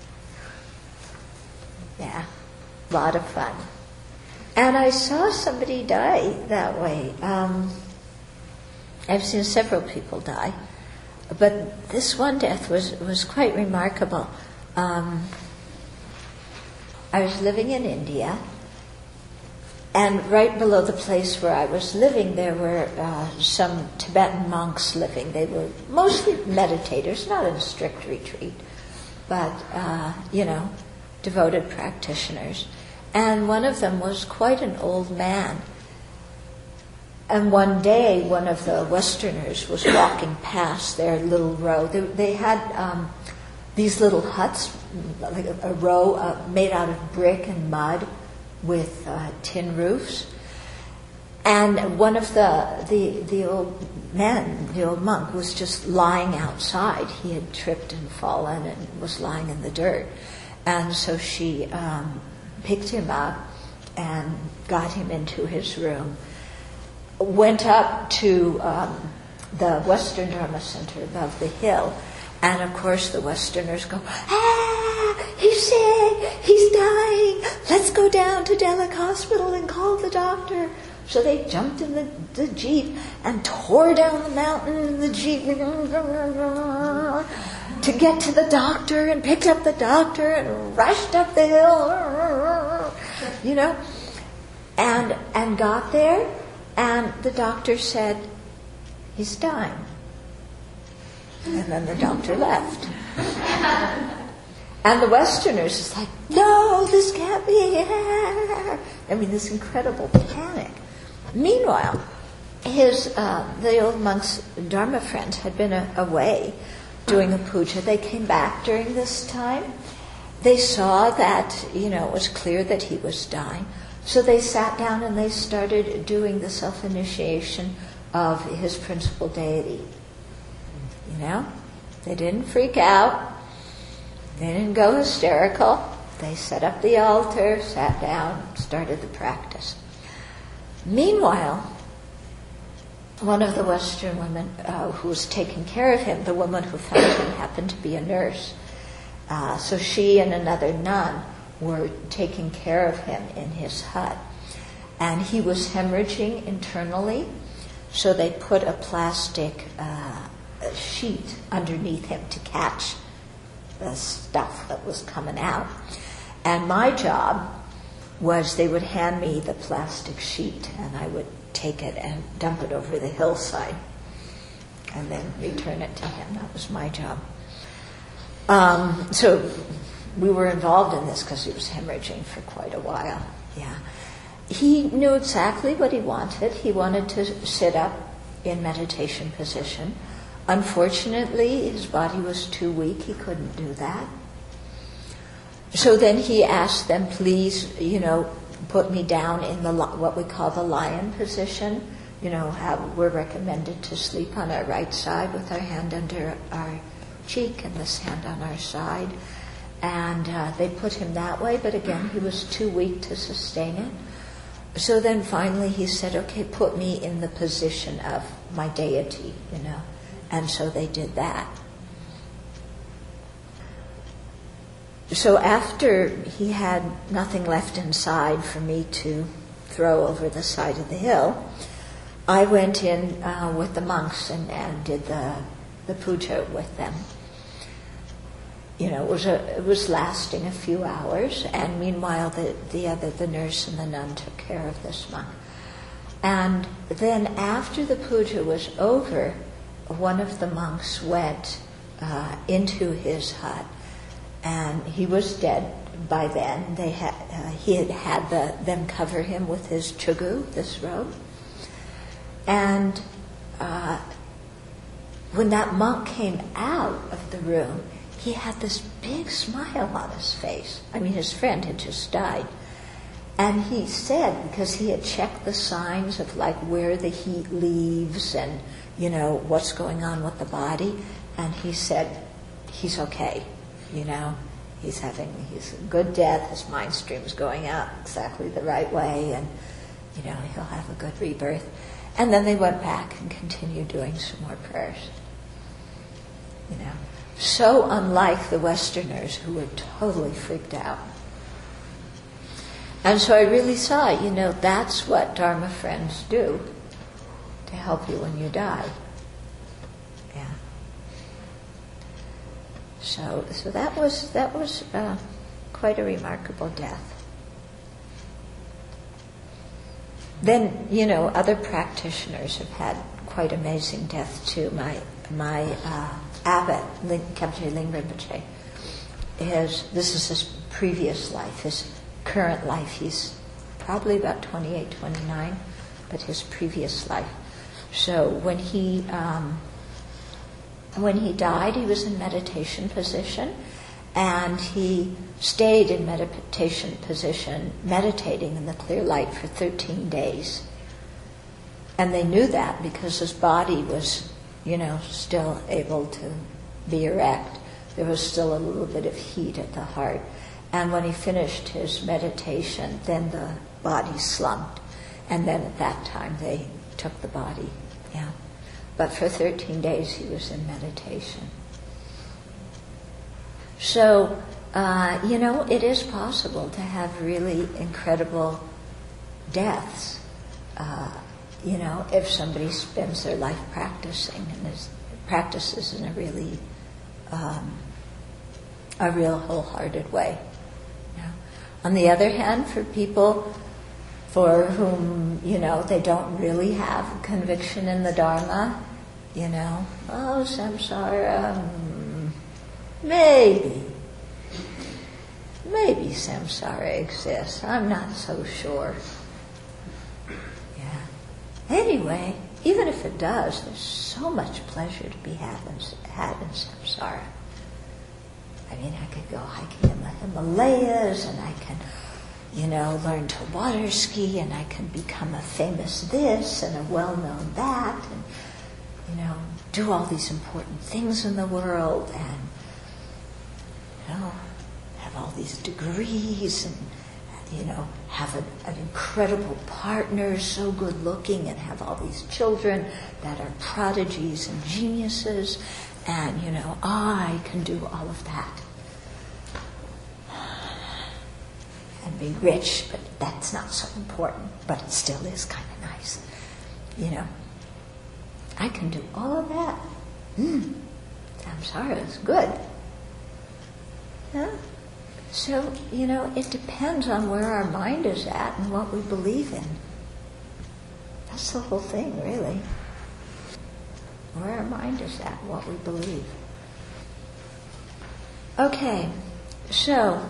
Speaker 1: Yeah. A lot of fun. And I saw somebody die that way. Um, I've seen several people die. But this one death was, was quite remarkable. Um, I was living in India, and right below the place where I was living, there were uh, some Tibetan monks living. They were mostly meditators, not in a strict retreat, but, uh, you know, devoted practitioners. And one of them was quite an old man. And one day, one of the Westerners was walking past their little row. They, they had um, these little huts, like a, a row uh, made out of brick and mud with uh, tin roofs. And one of the, the the old men, the old monk, was just lying outside. He had tripped and fallen and was lying in the dirt. And so she um, picked him up and got him into his room. Went up to um, the Western Dharma Center above the hill, and of course the Westerners go, ah, he's sick, he's dying, let's go down to Delek Hospital and call the doctor. So they jumped in the, the Jeep and tore down the mountain in the Jeep to get to the doctor, and picked up the doctor and rushed up the hill, you know, and and got there. And the doctor said, he's dying. And then the doctor left. And the Westerners is like, no, this can't be. I mean, this incredible panic. Meanwhile, his uh, the old monk's Dharma friends had been a, away doing a puja. They came back during this time. They saw that, you know, it was clear that he was dying. So they sat down and they started doing the self-initiation of his principal deity. You know? They didn't freak out. They didn't go hysterical. They set up the altar, sat down, started the practice. Meanwhile, one of the Western women uh, who was taking care of him, the woman who found him happened to be a nurse. Uh, so she and another nun were taking care of him in his hut. And he was hemorrhaging internally, so they put a plastic uh, a sheet underneath him to catch the stuff that was coming out. And my job was they would hand me the plastic sheet and I would take it and dump it over the hillside and then return it to him. That was my job. Um, so we were involved in this because he was hemorrhaging for quite a while. Yeah. He knew exactly what he wanted. He wanted to sit up in meditation position. Unfortunately, his body was too weak. He couldn't do that. So then he asked them, please, you know, put me down in the what we call the lion position. You know, how we're recommended to sleep on our right side with our hand under our cheek and this hand on our side. And uh, they put him that way, but again, he was too weak to sustain it. So then finally he said, okay, put me in the position of my deity, you know. And so they did that. So after he had nothing left inside for me to throw over the side of the hill, I went in uh, with the monks and, and did the, the puja with them. You know, it was a, it was lasting a few hours, and meanwhile the, the other, the nurse and the nun took care of this monk. And then after the puja was over, one of the monks went uh, into his hut, and he was dead by then. They had uh, he had had the, them cover him with his chugu, this robe. And uh, when that monk came out of the room, he had this big smile on his face. I mean, his friend had just died. And he said, because he had checked the signs of like where the heat leaves and, you know, what's going on with the body, and he said, he's okay, you know. He's having, he's a good death, his mind stream's going out exactly the right way, and, you know, he'll have a good rebirth. And then they went back and continued doing some more prayers. You know, so unlike the Westerners who were totally freaked out. And so I really saw, you know, that's what Dharma friends do to help you when you die. Yeah. So, so that was that was uh, quite a remarkable death. Then, you know, other practitioners have had quite amazing deaths too. My my uh, abbot, Khyentse Ling Rinpoche, his this is his previous life. His current life, he's probably about twenty-eight, twenty-nine, but his previous life. So when he um, when he died, he was in meditation position, and he stayed in meditation position, meditating in the clear light for thirteen days. And they knew that because his body was, you know, still able to be erect. There was still a little bit of heat at the heart. And when he finished his meditation, then the body slumped. And then at that time they took the body, yeah. But for thirteen days he was in meditation. So, uh, you know, it is possible to have really incredible deaths, uh, you know, if somebody spends their life practicing and is, practices in a really, um, a real wholehearted way. You know? On the other hand, for people for whom, you know, they don't really have conviction in the Dharma, you know, oh, samsara, mm, maybe. Maybe samsara exists. I'm not so sure. Yeah. Anyway, even if it does, there's so much pleasure to be had in, had in samsara. I mean, I could go hiking in the Himalayas, and I can, you know, learn to water ski, and I can become a famous this and a well-known that, and, you know, do all these important things in the world, and, you know, have all these degrees, and, you know, have an, an incredible partner, so good looking, and have all these children that are prodigies and geniuses, and, you know, I can do all of that. And be rich, but that's not so important, but it still is kind of nice. You know, I can do all of that. Hmm, samsara is good. Yeah? So, you know, it depends on where our mind is at and what we believe in. That's the whole thing, really. Where our mind is at, what we believe. Okay, so,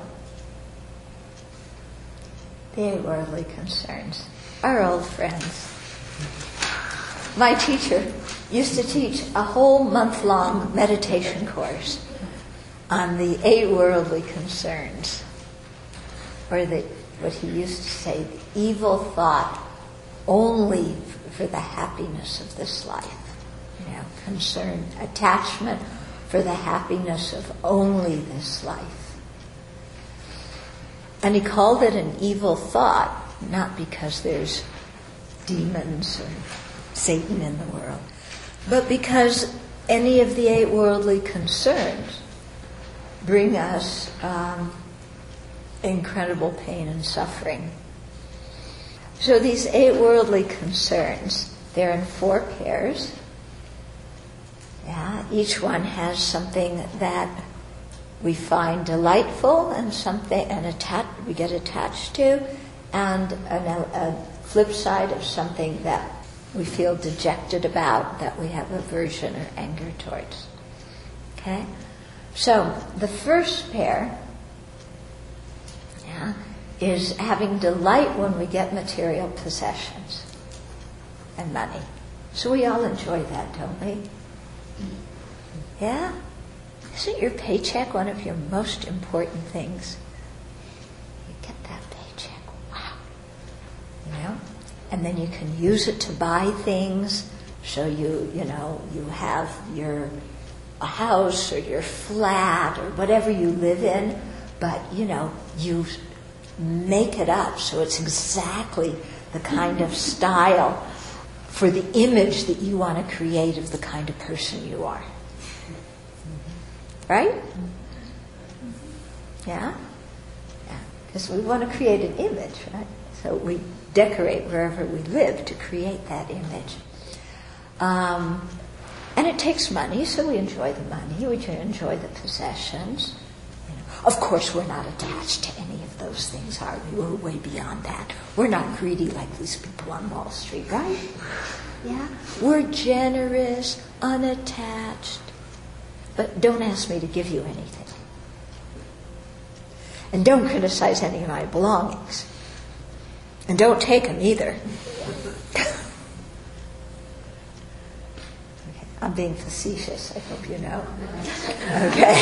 Speaker 1: the worldly concerns. Our old friends. My teacher used to teach a whole month-long meditation course on the eight worldly concerns, or the, what he used to say, the evil thought only for the happiness of this life. You know, concern, attachment for the happiness of only this life. And he called it an evil thought, not because there's demons or Satan in the world, but because any of the eight worldly concerns bring us um, incredible pain and suffering. So these eight worldly concerns, they're in four pairs. Yeah, each one has something that we find delightful and something and attach, we get attached to, and an, a flip side of something that we feel dejected about, that we have aversion or anger towards. Okay? So, the first pair yeah, is having delight when we get material possessions and money. So we all enjoy that, don't we? Yeah? Isn't your paycheck one of your most important things? You get that paycheck, wow. You know? And then you can use it to buy things, so you, you know, you have your a house or your flat or whatever you live in, but, you know, you make it up so it's exactly the kind of style for the image that you want to create of the kind of person you are. Right? Yeah? Yeah. Because we want to create an image, right? So we decorate wherever we live to create that image. Um, and it takes money, so we enjoy the money, we enjoy the possessions. You know, of course, we're not attached to any of those things, are we? We're way beyond that. We're not greedy like these people on Wall Street, right? Yeah? We're generous, unattached. But don't ask me to give you anything. And don't criticize any of my belongings. And don't take them either. Okay, I'm being facetious, I hope you know. Okay.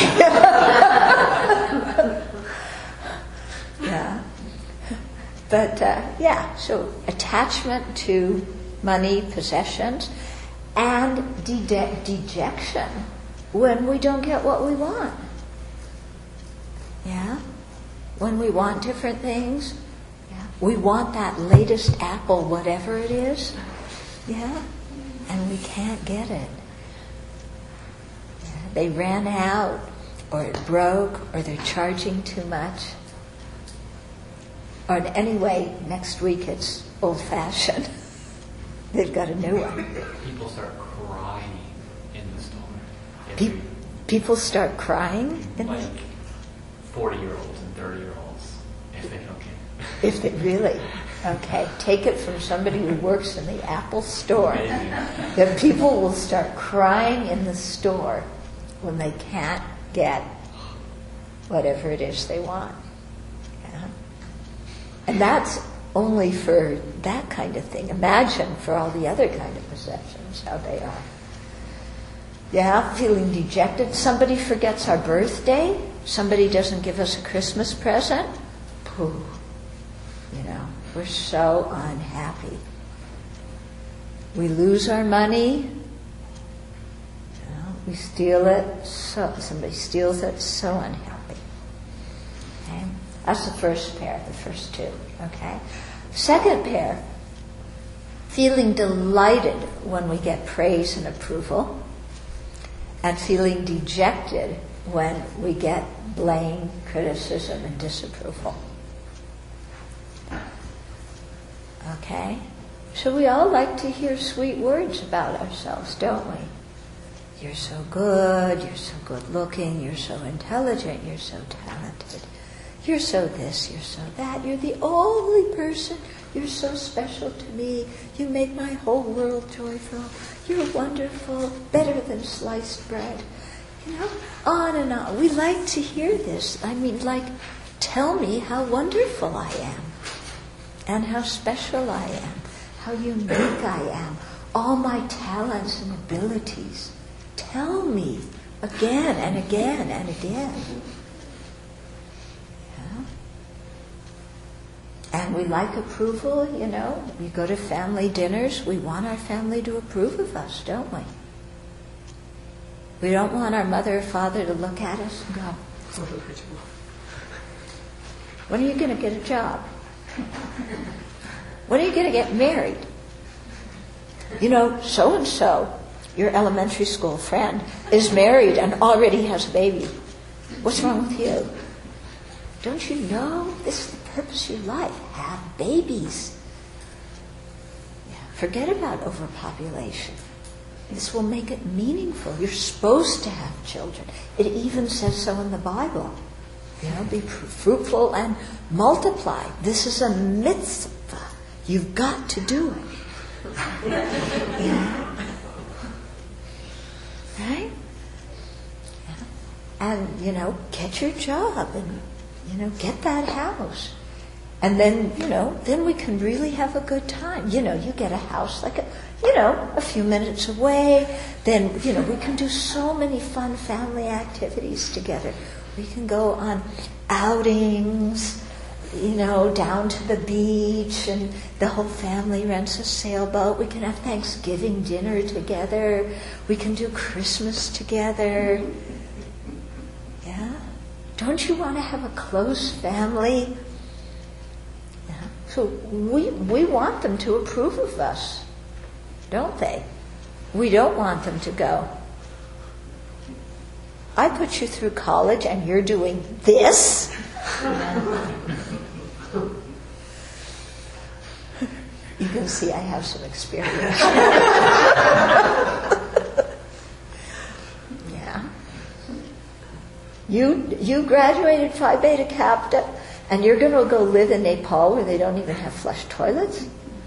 Speaker 1: Yeah. But, uh, yeah, so attachment to money, possessions, and de- dejection when we don't get what we want. Yeah? When we want different things. Yeah? We want that latest Apple, whatever it is. Yeah? And we can't get it. Yeah? They ran out, or it broke, or they're charging too much. Or anyway, next week it's old-fashioned. They've got a new one.
Speaker 3: People start crying in the store.
Speaker 1: Pe- people start crying? In
Speaker 3: like
Speaker 1: the...
Speaker 3: forty-year-olds and thirty-year-olds, if they don't care.
Speaker 1: If they really... Okay, take it from somebody who works in the Apple store. That people will start crying in the store when they can't get whatever it is they want. Yeah? And that's only for that kind of thing. Imagine for all the other kind of possessions, how they are. Yeah, feeling dejected. Somebody forgets our birthday. Somebody doesn't give us a Christmas present. Pooh. You know, we're so unhappy. We lose our money. You know, we steal it. So somebody steals it. So unhappy. Okay, that's the first pair. The first two. Okay. Second pair. Feeling delighted when we get praise and approval, and feeling dejected when we get blame, criticism, and disapproval. Okay? So we all like to hear sweet words about ourselves, don't we? you're so good, you're so good looking, you're so intelligent, you're so talented, you're so this, you're so that, you're the only person, you're so special to me, you make my whole world joyful, you're wonderful, better than sliced bread. You know, on and on. We like to hear this. I mean, like, tell me how wonderful I am, and how special I am, how unique I am, all my talents and abilities. Tell me again and again and again. Yeah. And we like approval, you know. We go to family dinners. We want our family to approve of us, don't we? We don't want our mother or father to look at us and go, when are you going to get a job? When are you going to get married? You know, so-and-so, your elementary school friend, is married and already has a baby. What's wrong with you? Don't you know this is the purpose of your life? Have babies. Yeah. Forget about overpopulation. This will make it meaningful. You're supposed to have children. It even says so in the Bible. You know, be fruitful and multiply. This is a mitzvah. You've got to do it. Yeah. Right? Yeah. And, you know, get your job and, you know, get that house. And then, you know, then we can really have a good time. You know, you get a house like a, you know, a few minutes away. Then, you know, we can do so many fun family activities together. We can go on outings, you know, down to the beach, and the whole family rents a sailboat. We can have Thanksgiving dinner together. We can do Christmas together. Yeah? Don't you want to have a close family? Yeah. So we we want them to approve of us, don't they? We don't want them to go, I put you through college and you're doing this? You can see I have some experience. Yeah. You you graduated Phi Beta Kappa and you're going to go live in Nepal where they don't even have flush toilets?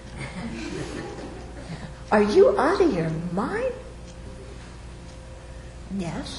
Speaker 1: Are you out of your mind? Yes.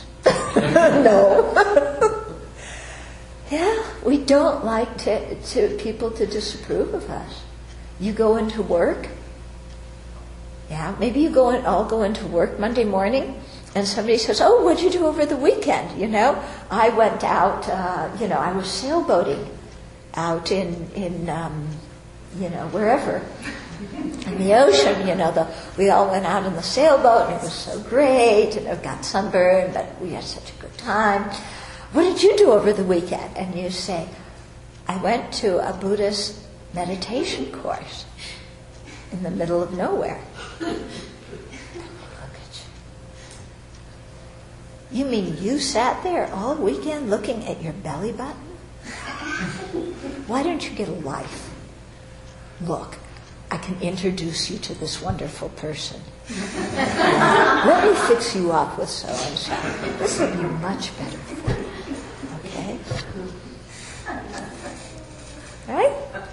Speaker 1: No. Yeah, we don't like to, to people to disapprove of us. You go into work. Yeah, maybe you go in, all go into work Monday morning, and somebody says, "Oh, what'd you do over the weekend?" You know, I went out. Uh, you know, I was sailboating out in in um, you know wherever in the ocean. You know, the we all went out in the sailboat, and it was so great, and I got sunburned, but we had such a good time. What did you do over the weekend? And you say, I went to a Buddhist meditation course in the middle of nowhere. Look at you. You mean you sat there all weekend looking at your belly button? Why don't you get a life? Look, I can introduce you to this wonderful person. Let me fix you up with so-and-so. This will be much better for you. Okay? Right?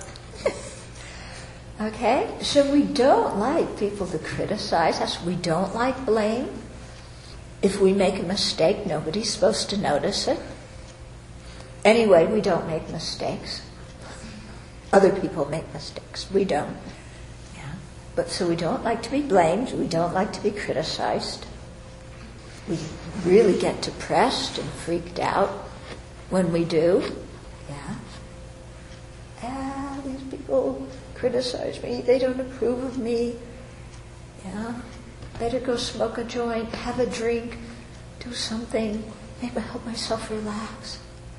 Speaker 1: Okay? So we don't like people to criticize us. We don't like blame. If we make a mistake, nobody's supposed to notice it. Anyway, we don't make mistakes. Other people make mistakes. We don't. Yeah. But so we don't like to be blamed. We don't like to be criticized. We really get depressed and freaked out when we do. Yeah. Ah, these people criticize me. They don't approve of me. Yeah. Better go smoke a joint, have a drink, do something, maybe help myself relax.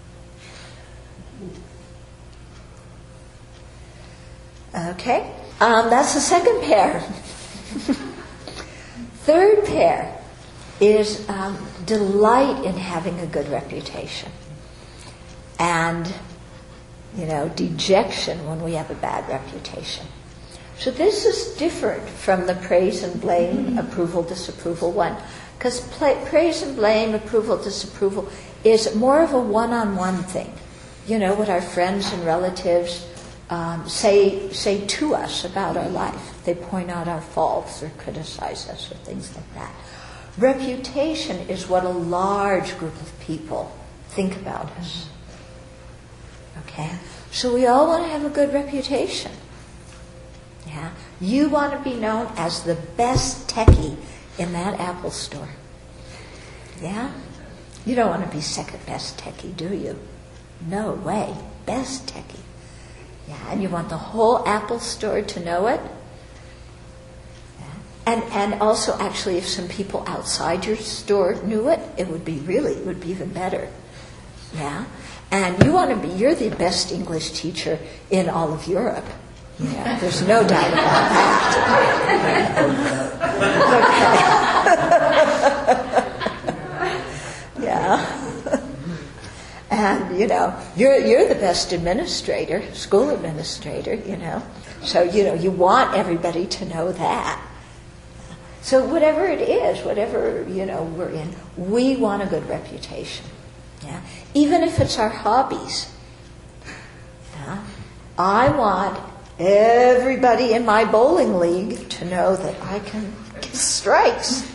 Speaker 1: Okay. Um, that's the second pair. Third pair is um, delight in having a good reputation. And, you know, dejection when we have a bad reputation. So this is different from the praise and blame, approval, disapproval one. Because praise and blame, approval, disapproval is more of a one-on-one thing. You know, what our friends and relatives um, say say to us about our life. They point out our faults or criticize us or things like that. Reputation is what a large group of people think about us. Okay? So we all want to have a good reputation. Yeah? You want to be known as the best techie in that Apple store. Yeah? You don't want to be second best techie, do you? No way. Best techie. Yeah, and you want the whole Apple store to know it? Yeah. And and also actually if some people outside your store knew it, it would be really, it would be even better. Yeah? And you want to be, you're the best English teacher in all of Europe. Yeah, there's no doubt about that. Okay. Yeah. And, you know, you're you're the best administrator, school administrator, you know. So, you know, you want everybody to know that. So whatever it is, whatever, you know, we're in, we want a good reputation. Yeah. Even if it's our hobbies. Yeah. I want everybody in my bowling league to know that I can get strikes.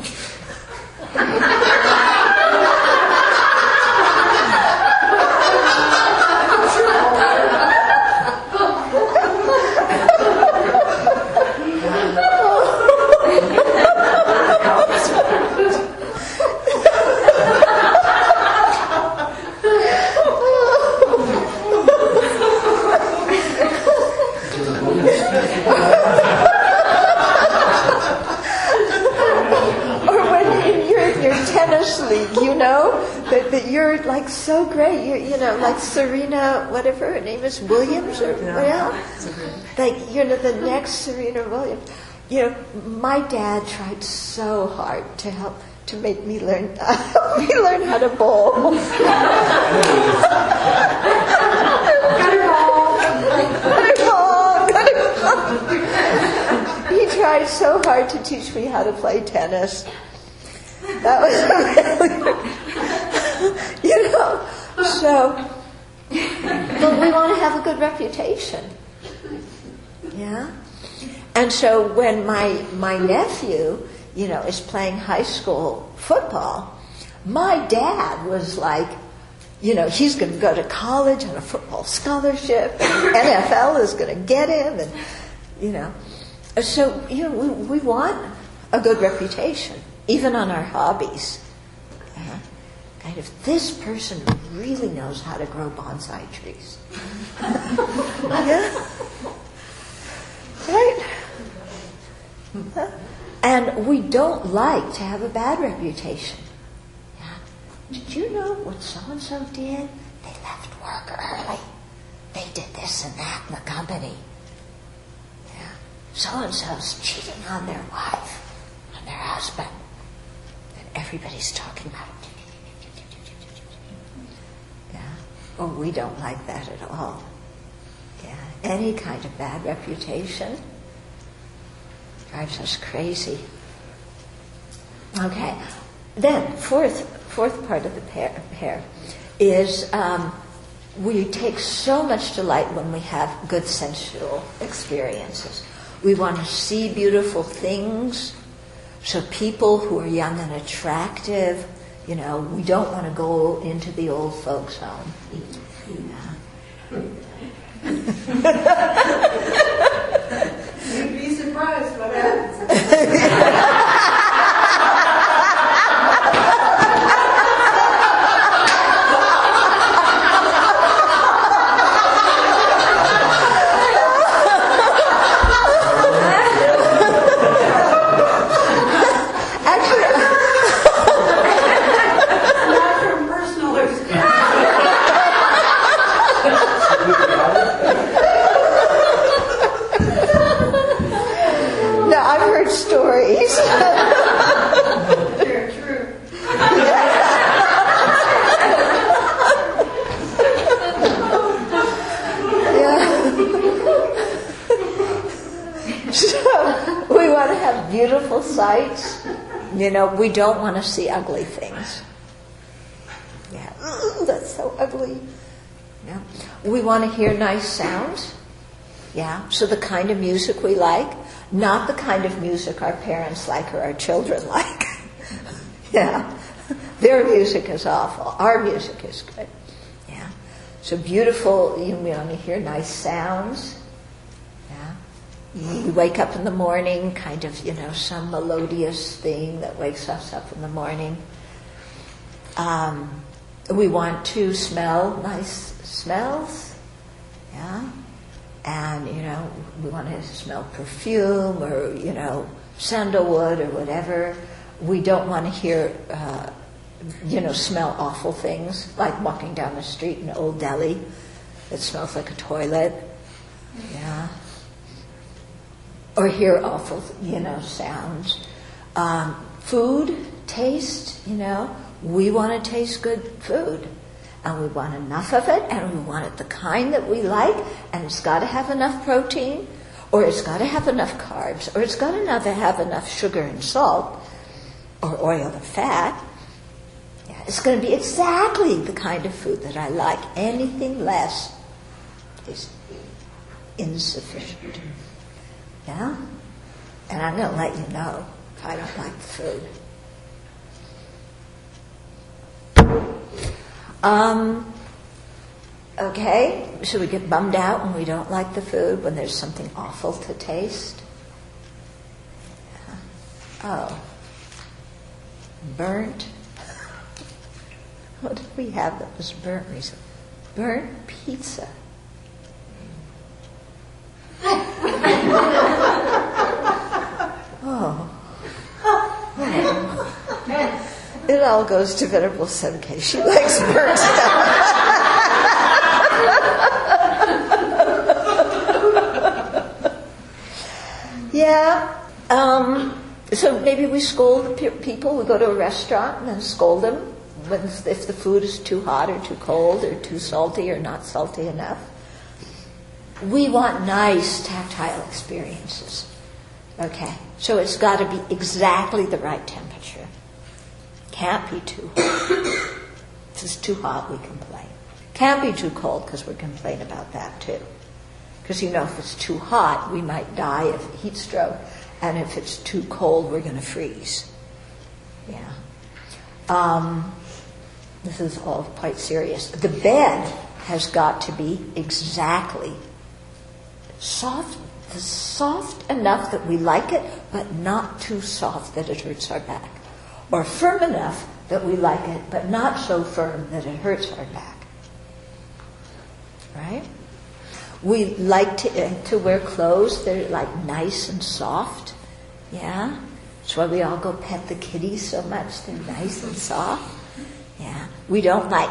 Speaker 1: You know, that, that you're like so great. You're, you know, like Serena, whatever her name is, Williams, or well, like you know, the next Serena Williams. You know, my dad tried so hard to help to make me learn uh, help me learn how to bowl. He tried so hard to teach me how to play tennis. That was you know, so, but we want to have a good reputation. Yeah? And so when my, my nephew, you know, is playing high school football, my dad was like, you know, he's going to go to college on a football scholarship, and N F L is going to get him, and, you know. So, you know, we, we want a good reputation. Even on our hobbies. Uh, kind of, this person really knows how to grow bonsai trees. Yeah? Right? Uh, and we don't like to have a bad reputation. Yeah? Did you know what so-and-so did? They left work early. They did this and that in the company. Yeah? So-and-so's cheating on their wife, on their husband. Everybody's talking about it. Yeah. Oh, we don't like that at all. Yeah. Any kind of bad reputation drives us crazy. Okay. Then, fourth fourth part of the pair, pair is um, we take so much delight when we have good sensual experiences. We want to see beautiful things. So people who are young and attractive, you know, we don't want to go into the old folks' home. Yeah.
Speaker 2: You'd be surprised what happens.
Speaker 1: Stories.
Speaker 2: They're true.
Speaker 1: Yeah. So we want to have beautiful sights. You know, we don't want to see ugly things. Yeah, "Ooh, that's so ugly." Yeah. We want to hear nice sounds. Yeah, so the kind of music we like, not the kind of music our parents like or our children like. Yeah, their music is awful. Our music is good. Yeah, so beautiful. You want to hear nice sounds. Yeah, we wake up in the morning, kind of, you know, some melodious thing that wakes us up in the morning. Um, we want to smell nice smells. Yeah. And, you know, we want to smell perfume or, you know, sandalwood or whatever. We don't want to hear, uh, you know, smell awful things, like walking down the street in Old Delhi. It smells like a toilet. Yeah. Or hear awful, you know, sounds. Um, food, taste, you know. We want to taste good food. And we want enough of it, and we want it the kind that we like, and it's got to have enough protein, or it's got to have enough carbs, or it's got to have enough sugar and salt, or oil and fat. Yeah, it's going to be exactly the kind of food that I like. Anything less is insufficient. Yeah? And I'm going to let you know if I don't like the food. Um, okay, so we get bummed out when we don't like the food, when there's something awful to taste. Yeah. Oh, burnt. What did we have that was burnt recently? Burnt pizza. Oh. Oh. It all goes to Venerable Semke. She likes burnt stuff. Yeah. Um, so maybe we scold people. We go to a restaurant and then scold them when, if the food is too hot or too cold or too salty or not salty enough. We want nice tactile experiences. Okay. So it's got to be exactly the right temperature. Can't be too hot. If it's too hot, we complain. Can't be too cold, because we complain about that too. Because, you know, if it's too hot, we might die of heat stroke. And if it's too cold, we're going to freeze. Yeah. Um, this is all quite serious. The bed has got to be exactly soft, soft enough that we like it, but not too soft that it hurts our back. Or firm enough that we like it, but not so firm that it hurts our back. Right? We like to, uh, to wear clothes that are like nice and soft. Yeah? That's why we all go pet the kitties so much. They're nice and soft. Yeah. We don't like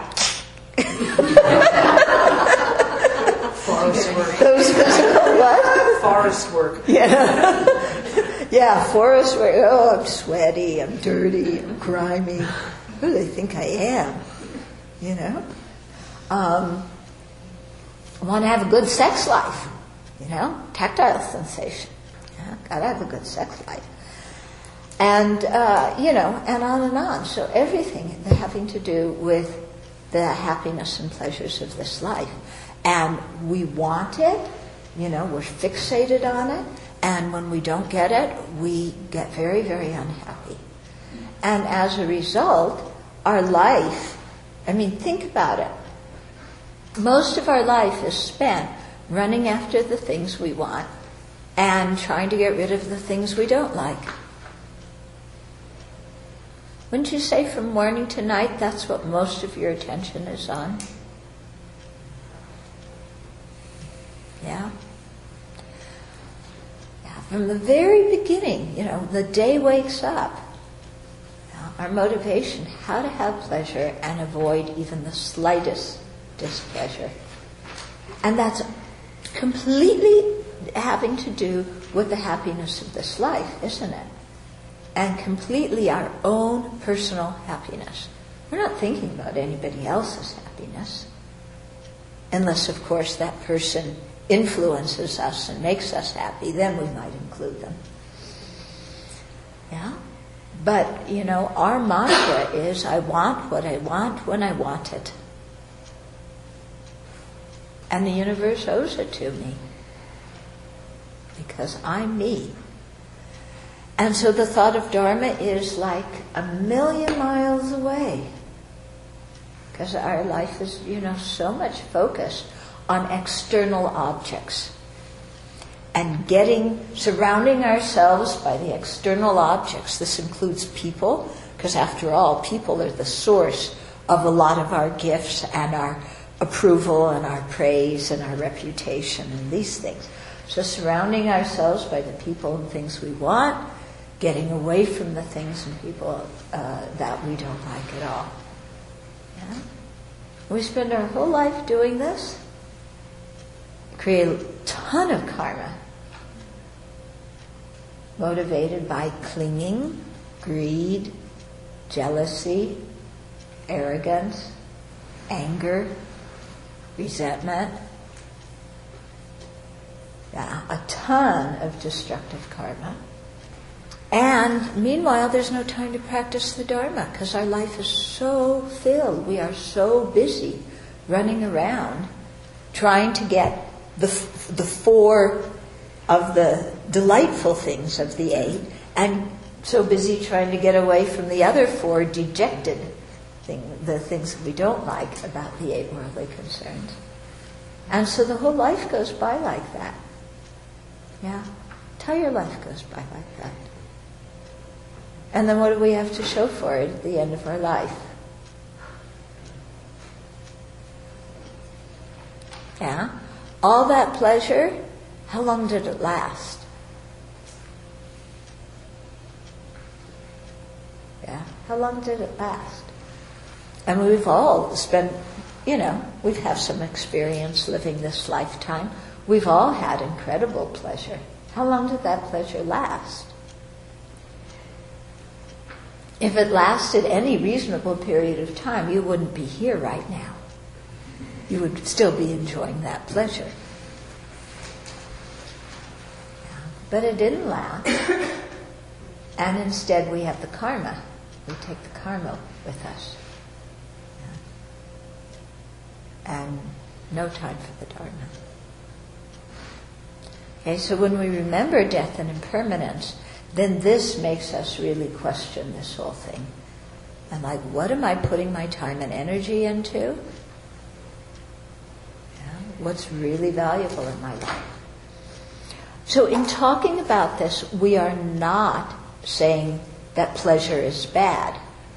Speaker 2: Forest work.
Speaker 1: those physical what?
Speaker 2: Forest work.
Speaker 1: Yeah. Yeah, forest work. Oh, I'm sweaty, I'm dirty, I'm grimy. Who do they think I am? You know? Um, I want to have a good sex life. You know? Tactile sensation. Yeah, gotta have a good sex life. And, uh, you know, and on and on. So everything having to do with the happiness and pleasures of this life. And we want it, you know, we're fixated on it. And when we don't get it, we get very, very unhappy. And as a result, our life, I mean, think about it. Most of our life is spent running after the things we want and trying to get rid of the things we don't like. Wouldn't you say from morning to night that's what most of your attention is on? Yeah? From the very beginning, you know, the day wakes up, you know, our motivation, how to have pleasure and avoid even the slightest displeasure. And that's completely having to do with the happiness of this life, isn't it? And completely our own personal happiness. We're not thinking about anybody else's happiness. Unless, of course, that person influences us and makes us happy, then we might include them. Yeah? But, you know, our mantra is, I want what I want when I want it. And the universe owes it to me. Because I'm me. And so the thought of Dharma is like a million miles away. Because our life is, you know, so much focused on external objects. And getting, surrounding ourselves by the external objects. This includes people, because after all, people are the source of a lot of our gifts and our approval and our praise and our reputation and these things. So surrounding ourselves by the people and things we want, getting away from the things and people uh, that we don't like at all. Yeah? We spend our whole life doing this, create a ton of karma, motivated by clinging, greed, jealousy, arrogance, anger, resentment. Yeah, a ton of destructive karma. And meanwhile, there's no time to practice the Dharma because our life is so filled. We are so busy running around trying to get the the four of the delightful things of the eight, and so busy trying to get away from the other four dejected thing, the things that we don't like about the eight worldly concerns. And so the whole life goes by like that. Yeah, entire life goes by like that. And then what do we have to show for it at the end of our life? Yeah, all that pleasure, how long did it last? Yeah, how long did it last? And we've all spent, you know, we've had some experience living this lifetime. We've all had incredible pleasure. How long did that pleasure last? If it lasted any reasonable period of time, you wouldn't be here right now. You would still be enjoying that pleasure. But it didn't last. And instead we have the karma. We take the karma with us. And no time for the Dharma. Okay, so when we remember death and impermanence, then this makes us really question this whole thing. And like, what am I putting my time and energy into? Yeah, what's really valuable in my life? So in talking about this, we are not saying that pleasure is bad.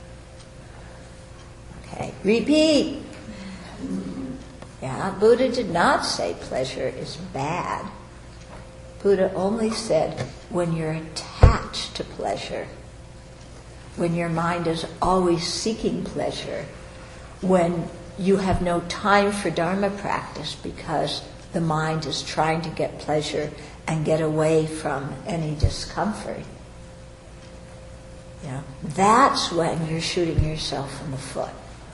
Speaker 1: Okay, repeat. Yeah, Buddha did not say pleasure is bad. Buddha only said when you're attached to pleasure, when your mind is always seeking pleasure, when you have no time for Dharma practice because the mind is trying to get pleasure and get away from any discomfort, you know, that's when you're shooting yourself in the foot.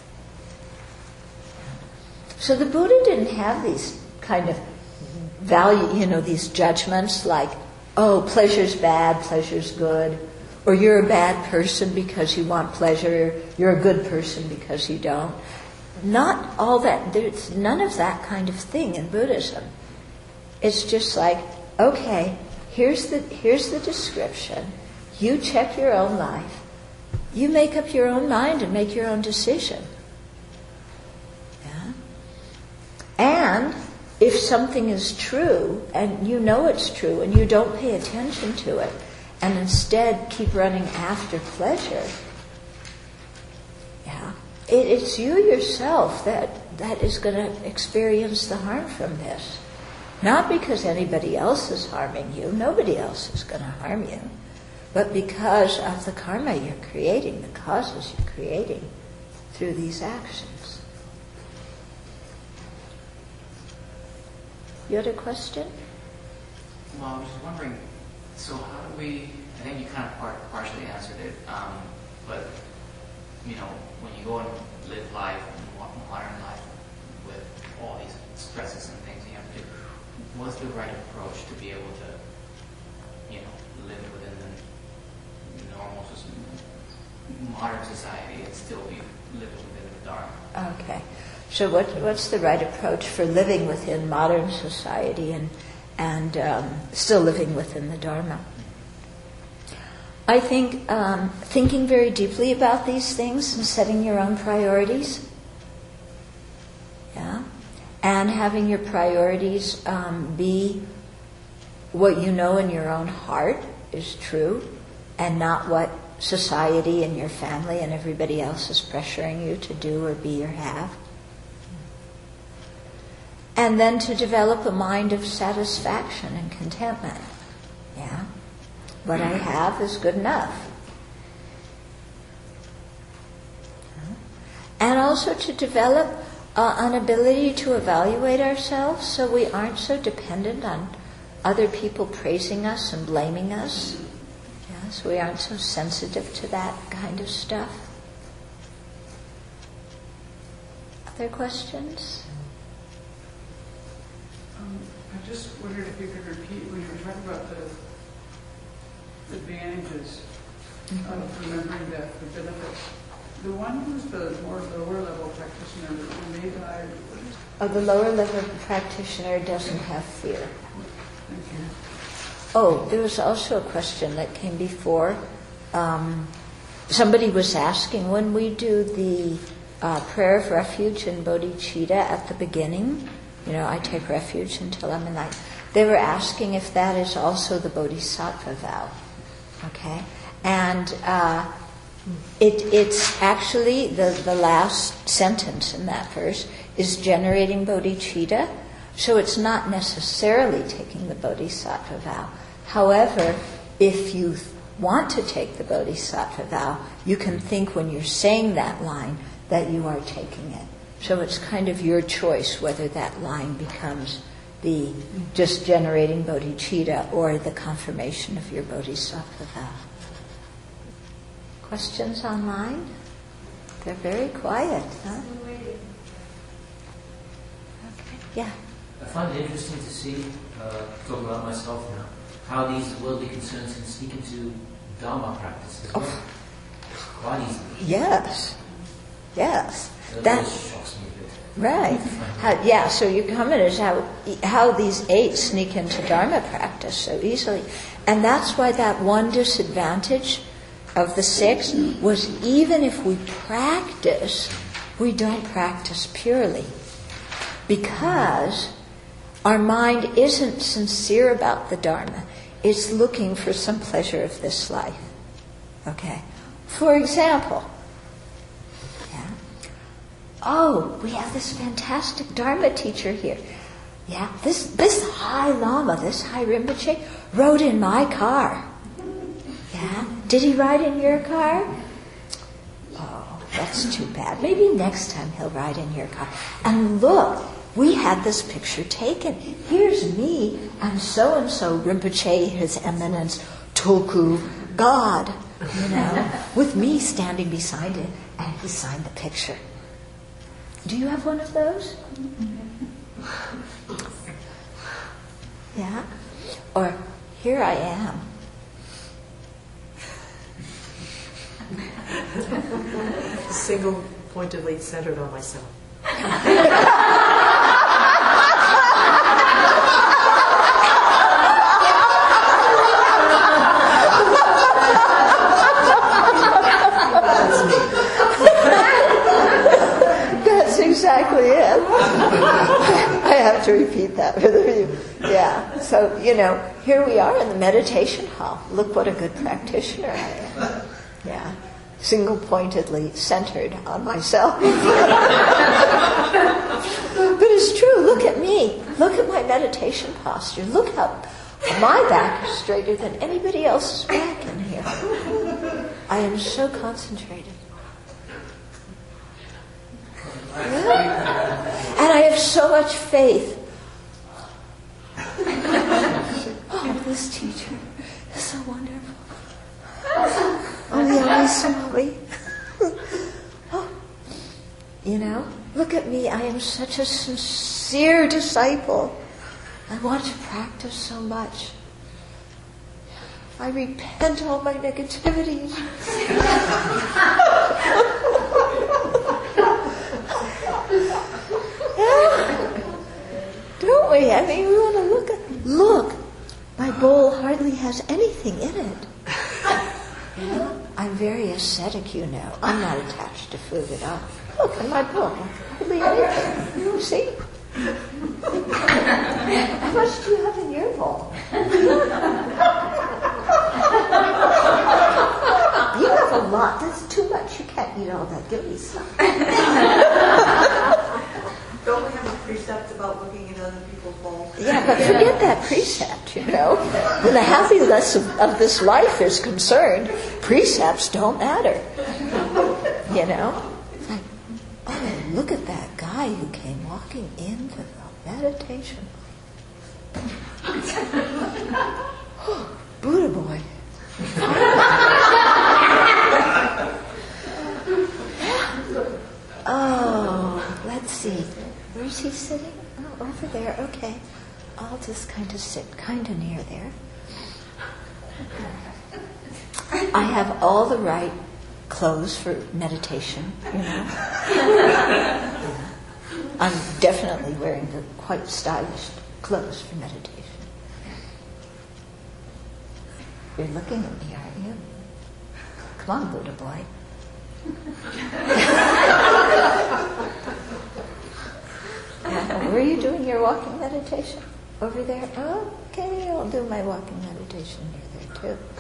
Speaker 1: So the Buddha didn't have these kind of value, you know, these judgments like, oh, pleasure's bad, pleasure's good, or you're a bad person because you want pleasure, you're a good person because you don't. Not all that, there's none of that kind of thing in Buddhism. It's just like, okay, here's the here's the description, you check your own life, you make up your own mind and make your own decision. Yeah? And if something is true, and you know it's true, and you don't pay attention to it, and instead keep running after pleasure, yeah, it, it's you yourself that, that is going to experience the harm from this. Not because anybody else is harming you, nobody else is going to harm you, but because of the karma you're creating, the causes you're creating through these actions. You had a question?
Speaker 3: Well, I was just wondering, so how do we, I think you kind of part, partially answered it, um, but, you know, when you go and live life, and modern life, with all these stresses and things you have to do, what's the right approach to be able to, you know, live within the normal modern society and still be living within the Dharma.
Speaker 1: Okay. So what, what's the right approach for living within modern society and, and um, still living within the Dharma? I think um, thinking very deeply about these things and setting your own priorities. Yeah. And having your priorities um, be what you know in your own heart is true and not what society and your family and everybody else is pressuring you to do or be or have. And then to develop a mind of satisfaction and contentment. Yeah. What I have is good enough. And also to develop uh, an ability to evaluate ourselves so we aren't so dependent on other people praising us and blaming us. Yeah, so we aren't so sensitive to that kind of stuff. Other questions?
Speaker 2: Um, I just wondered if you could repeat when you were talking about the advantages mm-hmm. of remembering that, the benefits. The one who's the more lower level practitioner, when they die, what is
Speaker 1: Oh, the lower level practitioner doesn't have fear.
Speaker 2: Thank you.
Speaker 1: Oh, there was also a question that came before. Um, somebody was asking, when we do the uh, prayer of refuge in bodhicitta at the beginning, you know, I take refuge until I'm in light. They were asking if that is also the bodhisattva vow. Okay? And uh, it, it's actually, the, the last sentence in that verse is generating bodhicitta. So it's not necessarily taking the bodhisattva vow. However, if you want to take the bodhisattva vow, you can think when you're saying that line that you are taking it. So it's kind of your choice whether that line becomes the just generating bodhicitta or the confirmation of your bodhisattva vow. Questions online? They're very quiet, huh? Okay. Yeah.
Speaker 4: I find it interesting to see, uh, talking about myself now, how these worldly concerns can sneak into Dharma practice as well. Oh. Quite easily.
Speaker 1: Yes. Yes.
Speaker 4: So
Speaker 1: that
Speaker 4: shocks me a bit.
Speaker 1: Right. How, yeah, so your comment is how, how these eight sneak into Dharma practice so easily. And that's why that one disadvantage of the six was even if we practice, we don't practice purely. Because our mind isn't sincere about the Dharma. It's looking for some pleasure of this life. Okay? For example, yeah. Oh, we have this fantastic Dharma teacher here. Yeah, this this High Lama, this High Rinpoche, rode in my car. Yeah, did he ride in your car? Oh, that's too bad. Maybe next time he'll ride in your car. And look, we had this picture taken. Here's me and so-and-so Rinpoche, His Eminence, Tulku, God, you know, with me standing beside it, and he signed the picture. Do you have one of those? Yeah? Or, here I am.
Speaker 5: Single-pointedly centered on myself.
Speaker 1: That's exactly it. I have to repeat that for you. Yeah. So, you know, here we are in the meditation hall. Look what a good practitioner I am. Yeah. Single-pointedly centered on myself. But it's true. Look at me. Look at my meditation posture. Look how my back is straighter than anybody else's back in here. I am so concentrated. Yeah. And I have so much faith. Oh, this teacher is so wonderful. Oh, yeah, Swami. Oh, you know, look at me. I am such a sincere disciple. I want to practice so much. I repent all my negativities. Yeah. Don't we? I mean, we want to look at, look, my bowl hardly has anything in it. Yeah. I'm very ascetic, you know. I'm not attached to food at all. Look at my bowl. Hardly anything. You see? How much do you have in your bowl? You have a lot. That's too much. You can't eat all that. Give me some.
Speaker 5: Don't we have a precept about looking at other people's bowls?
Speaker 1: Yeah, but forget that precept, you know. When the happiness of, of this life is concerned, precepts don't matter. You know? It's like, oh, look at that guy who came walking into the meditation. Buddha boy. Oh, let's see. Where's he sitting? Oh, over there. Okay. I'll just kind of sit kind of near there. I have all the right clothes for meditation, you know. Yeah. I'm definitely wearing the quite stylish clothes for meditation. You're looking at me, aren't you? Come on, Buddha boy. Yeah, where are you doing your walking meditation? Over there? Oh, okay, I'll do my walking meditation near there too.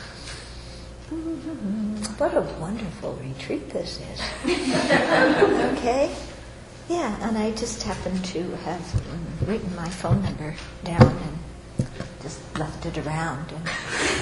Speaker 1: Mm-hmm. What a wonderful retreat this is. Okay? Yeah, and I just happened to have written my phone number down and just left it around. And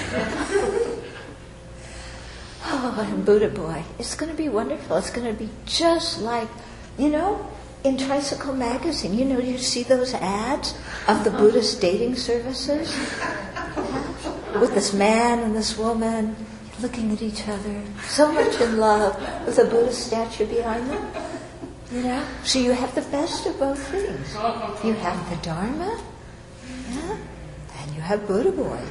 Speaker 1: oh, and Buddha boy, it's going to be wonderful. It's going to be just like, you know, in Tricycle Magazine, you know, you see those ads of the Buddhist dating services? Yeah? With this man and this woman looking at each other, so much in love, with a Buddhist statue behind them. You know? So you have the best of both things. You have the Dharma, yeah? And you have Buddha boy.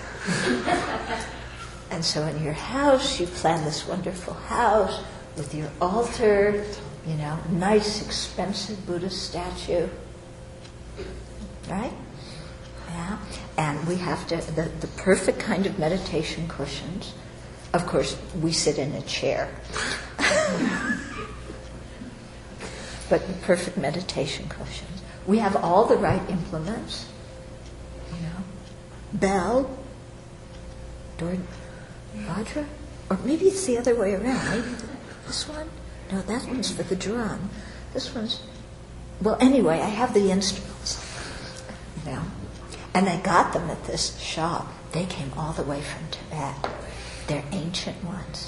Speaker 1: And so in your house, you plan this wonderful house with your altar, you know, nice, expensive Buddhist statue. Right? Yeah. And we have to, the, the perfect kind of meditation cushions. Of course, we sit in a chair. But the perfect meditation cushions. We have all the right implements. You know, bell, door, Vajra, or maybe it's the other way around. Maybe the, this one. No, that one's for the drum. This one's... Well, anyway, I have the instruments. You know? And I got them at this shop. They came all the way from Tibet. They're ancient ones.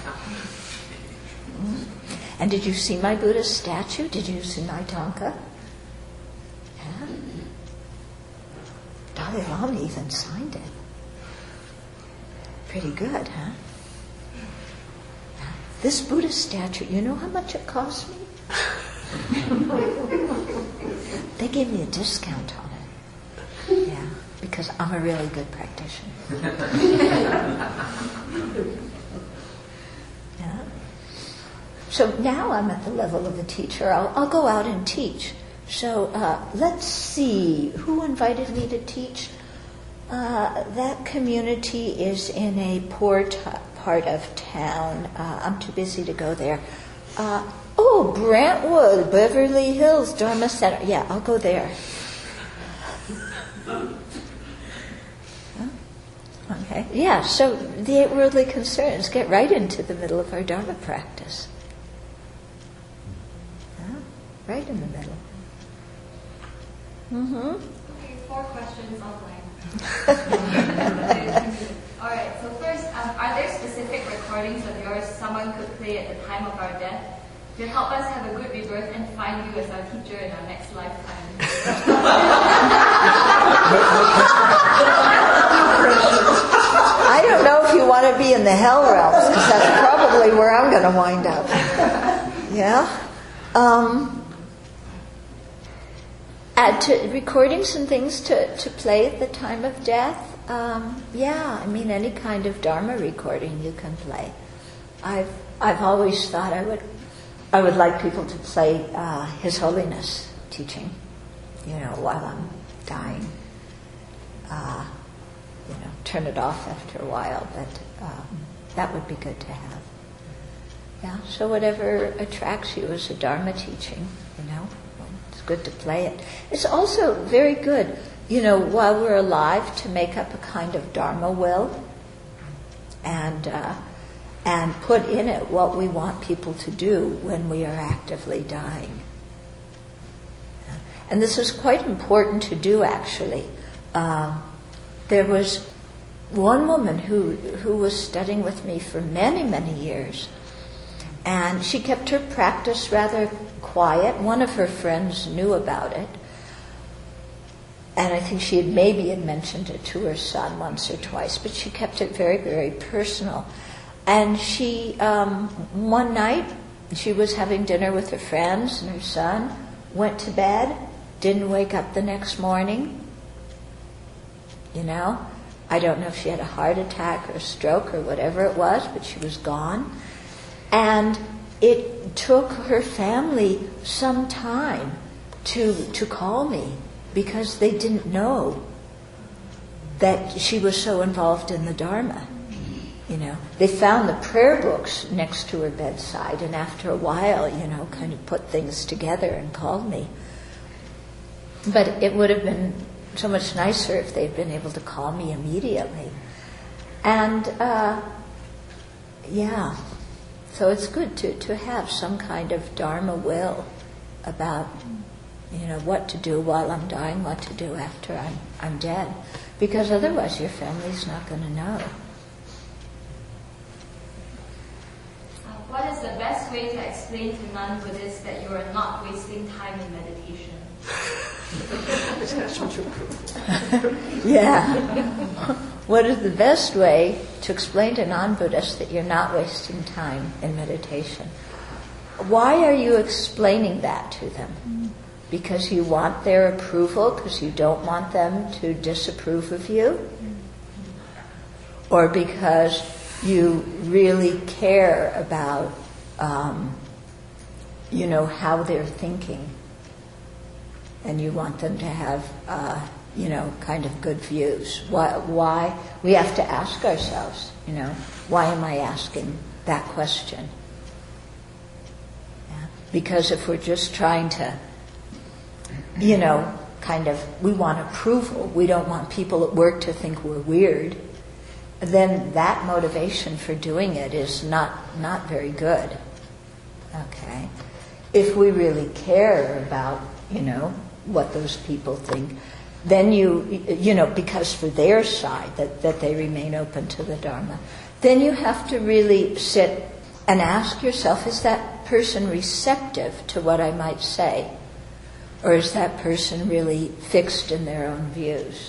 Speaker 1: Mm. And did you see my Buddhist statue? Did you see my Thangka? Yeah. Dalai Lama even signed it. Pretty good, huh? This Buddhist statue, you know how much it cost me? They gave me a discount on it. Yeah, because I'm a really good practitioner. Yeah. So now I'm at the level of a teacher. I'll, I'll go out and teach. So uh, let's see, who invited me to teach? Uh, that community is in a poor t- part of town. Uh, I'm too busy to go there. Uh, oh, Brentwood, Beverly Hills, Dharma Center. Yeah, I'll go there. Huh? Okay. Yeah, so the eight worldly concerns get right into the middle of our Dharma practice. Huh? Right in the middle. Mm-hmm.
Speaker 6: Okay, four questions online. All right, so first, um, are there specific recordings of yours someone could play at the time of our death to help us have a good rebirth and find you as our teacher in our next lifetime?
Speaker 1: I don't know if you want to be in the hell realms, because that's probably where I'm going to wind up. Yeah? Um... Add to recordings and things to, to play at the time of death. Um, yeah, I mean, any kind of Dharma recording you can play. I've I've always thought I would I would like people to play uh, His Holiness teaching, you know, while I'm dying. Uh, you know, turn it off after a while, but um, that would be good to have. Yeah, so whatever attracts you is a Dharma teaching, you know. It's good to play it. It's also very good, you know, while we're alive to make up a kind of Dharma will and uh, and put in it what we want people to do when we are actively dying. And this is quite important to do, actually. Uh, there was one woman who who was studying with me for many, many years, and she kept her practice rather quiet. One of her friends knew about it, and I think she had maybe had mentioned it to her son once or twice, but she kept it very, very personal. And she, um, one night, she was having dinner with her friends and her son, went to bed, didn't wake up the next morning. You know, I don't know if she had a heart attack or a stroke or whatever it was, but she was gone. And it took her family some time to to call me because they didn't know that she was so involved in the Dharma. You know, they found the prayer books next to her bedside, and after a while, you know, kind of put things together and called me. But it would have been so much nicer if they'd been able to call me immediately. And, uh, yeah, so it's good to, to have some kind of Dharma will about, you know, what to do while I'm dying, what to do after I'm, I'm dead. Because otherwise your family's not going to know.
Speaker 6: What is the best way to explain to non-Buddhists that you are not wasting time in meditation?
Speaker 1: Yeah. What is the best way to explain to non-Buddhists that you're not wasting time in meditation? Why are you explaining that to them? Because you want their approval, because you don't want them to disapprove of you? Or because you really care about, um, you know, how they're thinking, and you want them to have, uh, you know, kind of good views. Why, why? We have to ask ourselves, you know, why am I asking that question? Yeah. Because if we're just trying to, you know, kind of, we want approval, we don't want people at work to think we're weird, then that motivation for doing it is not, not very good. Okay? If we really care about, you know, what those people think, then you, you know, because for their side, that, that they remain open to the Dharma, then you have to really sit and ask yourself, is that person receptive to what I might say? Or is that person really fixed in their own views?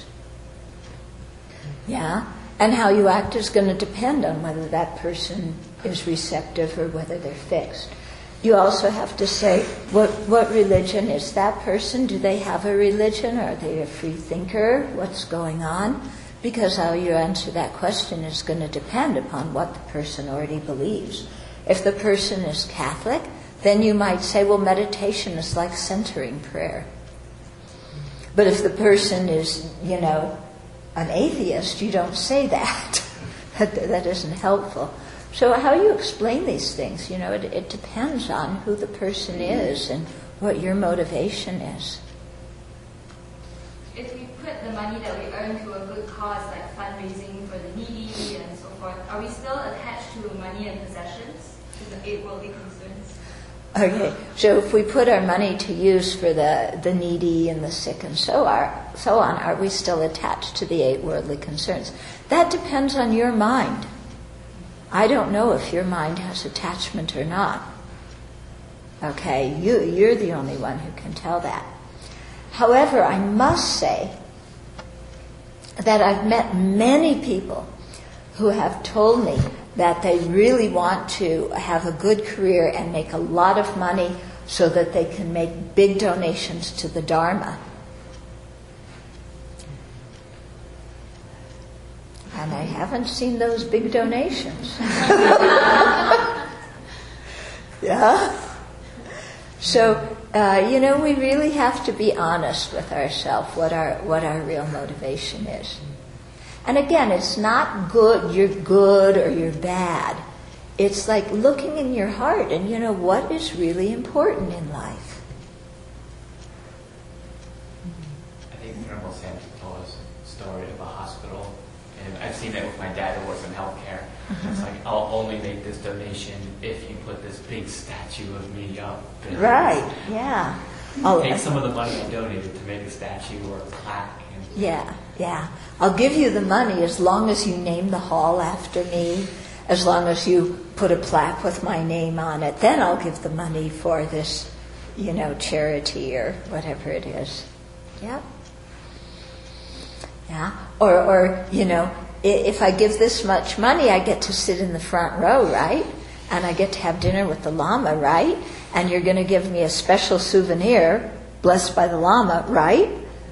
Speaker 1: Yeah? And how you act is going to depend on whether that person is receptive or whether they're fixed. You also have to say, what what religion is that person? Do they have a religion? Are they a free thinker? What's going on? Because how you answer that question is going to depend upon what the person already believes. If the person is Catholic, then you might say, well, meditation is like centering prayer. But if the person is, you know, an atheist, you don't say that. that. That isn't helpful. So how you explain these things, you know, it, it depends on who the person is and what your motivation is.
Speaker 6: If we put the money that we earn to a good cause, like fundraising for the needy and so forth, are we still attached to money and possessions, to the eight worldly concerns?
Speaker 1: Okay, so if we put our money to use for the, the needy and the sick and so, are, so on, are we still attached to the eight worldly concerns? That depends on your mind. I don't know if your mind has attachment or not. Okay, you, you're the only one who can tell that. However, I must say that I've met many people who have told me that they really want to have a good career and make a lot of money so that they can make big donations to the Dharma. And I haven't seen those big donations. Yeah. So, uh, you know, we really have to be honest with ourselves what our what our real motivation is. And again, it's not good, you're good or you're bad. It's like looking in your heart and, you know, what is really important in life.
Speaker 7: I think Venerable Sam told us a story of a hospital, and I've seen it with my dad who works in healthcare. Mm-hmm. It's like, I'll only make this donation if you put this big statue of me up. And
Speaker 1: right, yeah.
Speaker 7: I'll take some of the money I donated to make a statue or a plaque. And
Speaker 1: yeah, yeah. I'll give you the money as long as you name the hall after me, as long as you put a plaque with my name on it. Then I'll give the money for this, you know, charity or whatever it is. Yeah. Yeah. Or, or, you know, if I give this much money, I get to sit in the front row, right? And I get to have dinner with the Lama, right? And you're going to give me a special souvenir, blessed by the Lama, right?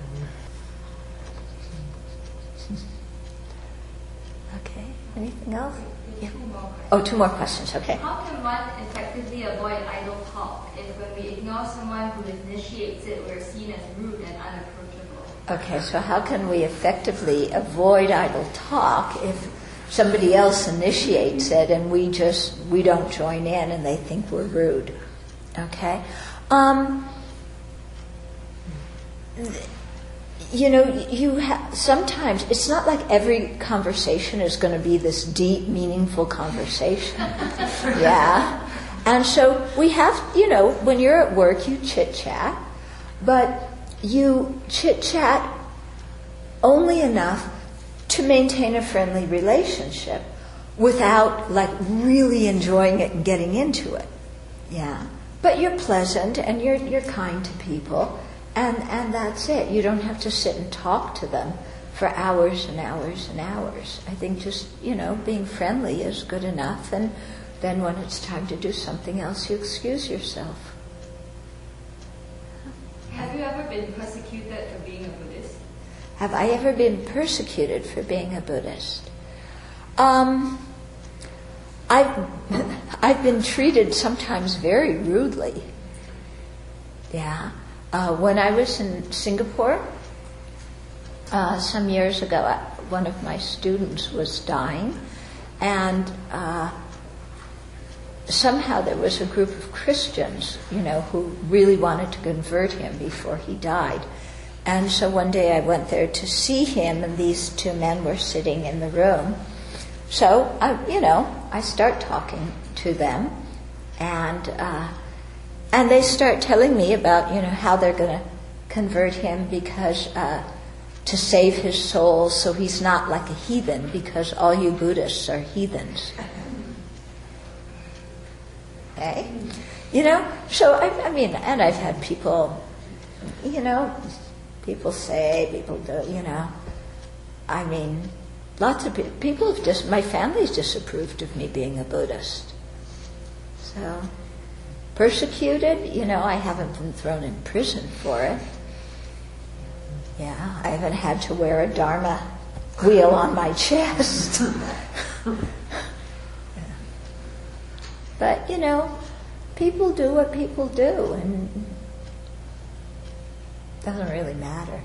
Speaker 1: Okay. Anything else? Yeah. Oh, two more questions. Okay.
Speaker 6: How can one effectively avoid idle talk if when we ignore someone who initiates it, we're seen as rude and unapproachable?
Speaker 1: Okay, so how can we effectively avoid idle talk if somebody else initiates it and we just, we don't join in and they think we're rude? Okay? Um, you know, you have, sometimes, it's not like every conversation is going to be this deep, meaningful conversation. Yeah? And so we have, you know, when you're at work, you chit-chat, but you chit-chat only enough to maintain a friendly relationship without, like, really enjoying it and getting into it. Yeah. But you're pleasant and you're you're kind to people, and, and that's it. You don't have to sit and talk to them for hours and hours and hours. I think just, you know, being friendly is good enough, and then when it's time to do something else, you excuse yourself.
Speaker 6: Have you ever been persecuted for being a Buddhist?
Speaker 1: Have I ever been persecuted for being a Buddhist? Um, I've, I've been treated sometimes very rudely. Yeah. Uh, when I was in Singapore, uh, some years ago, one of my students was dying, and uh, somehow there was a group of Christians, you know, who really wanted to convert him before he died. And so one day I went there to see him, and these two men were sitting in the room. So, I, you know, I start talking to them, and uh, and they start telling me about, you know, how they're going to convert him because uh, to save his soul so he's not like a heathen, because all you Buddhists are heathens. Okay? You know, so I, I mean, and I've had people, you know, people say, people do, you know, I mean, lots of pe- people have just, my family's disapproved of me being a Buddhist. So, persecuted, you know, I haven't been thrown in prison for it. Yeah, I haven't had to wear a Dharma wheel on my chest. But, you know, people do what people do, and it doesn't really matter.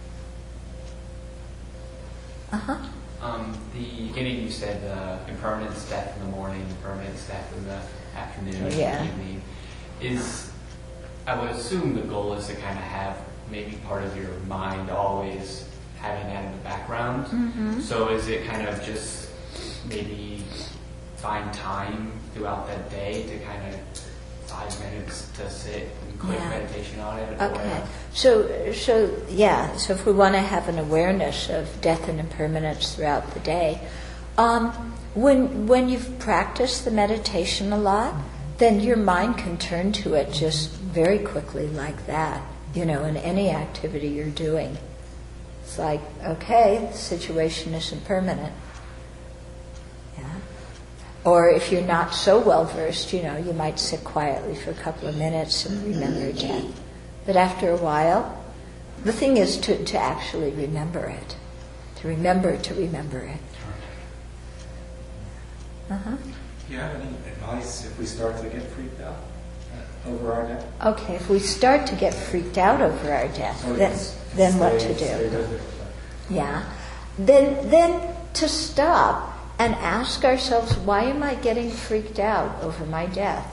Speaker 1: Uh-huh.
Speaker 7: Um, the beginning you said uh, impermanence, death in the morning, impermanence, death in the afternoon,
Speaker 1: Oh, yeah.
Speaker 7: evening. Is, I would assume the goal is to kind of have maybe part of your mind always having that in the background.
Speaker 1: Mm-hmm.
Speaker 7: So is it kind of just maybe find time throughout that day to kind of five minutes to sit and quick
Speaker 1: Yeah.
Speaker 7: meditation on it?
Speaker 1: Okay. So, so yeah. So if we want to have an awareness of death and impermanence throughout the day, um, when when you've practiced the meditation a lot, then your mind can turn to it just very quickly, like that. You know, in any activity you're doing, it's like, okay, the situation is impermanent. Yeah. Or if you're not so well versed, you know, you might sit quietly for a couple of minutes and remember death. But after a while, the thing is to, to actually remember it. To remember to remember it. Uh-huh.
Speaker 8: Do you have any advice if we start to get freaked out uh, over our death?
Speaker 1: Okay, if we start to get freaked out over our death,
Speaker 8: Or
Speaker 1: then,
Speaker 8: just
Speaker 1: then what
Speaker 8: stay-
Speaker 1: to
Speaker 8: stay
Speaker 1: do?
Speaker 8: with it?
Speaker 1: Yeah. Then, then to stop and ask ourselves, why am I getting freaked out over my death?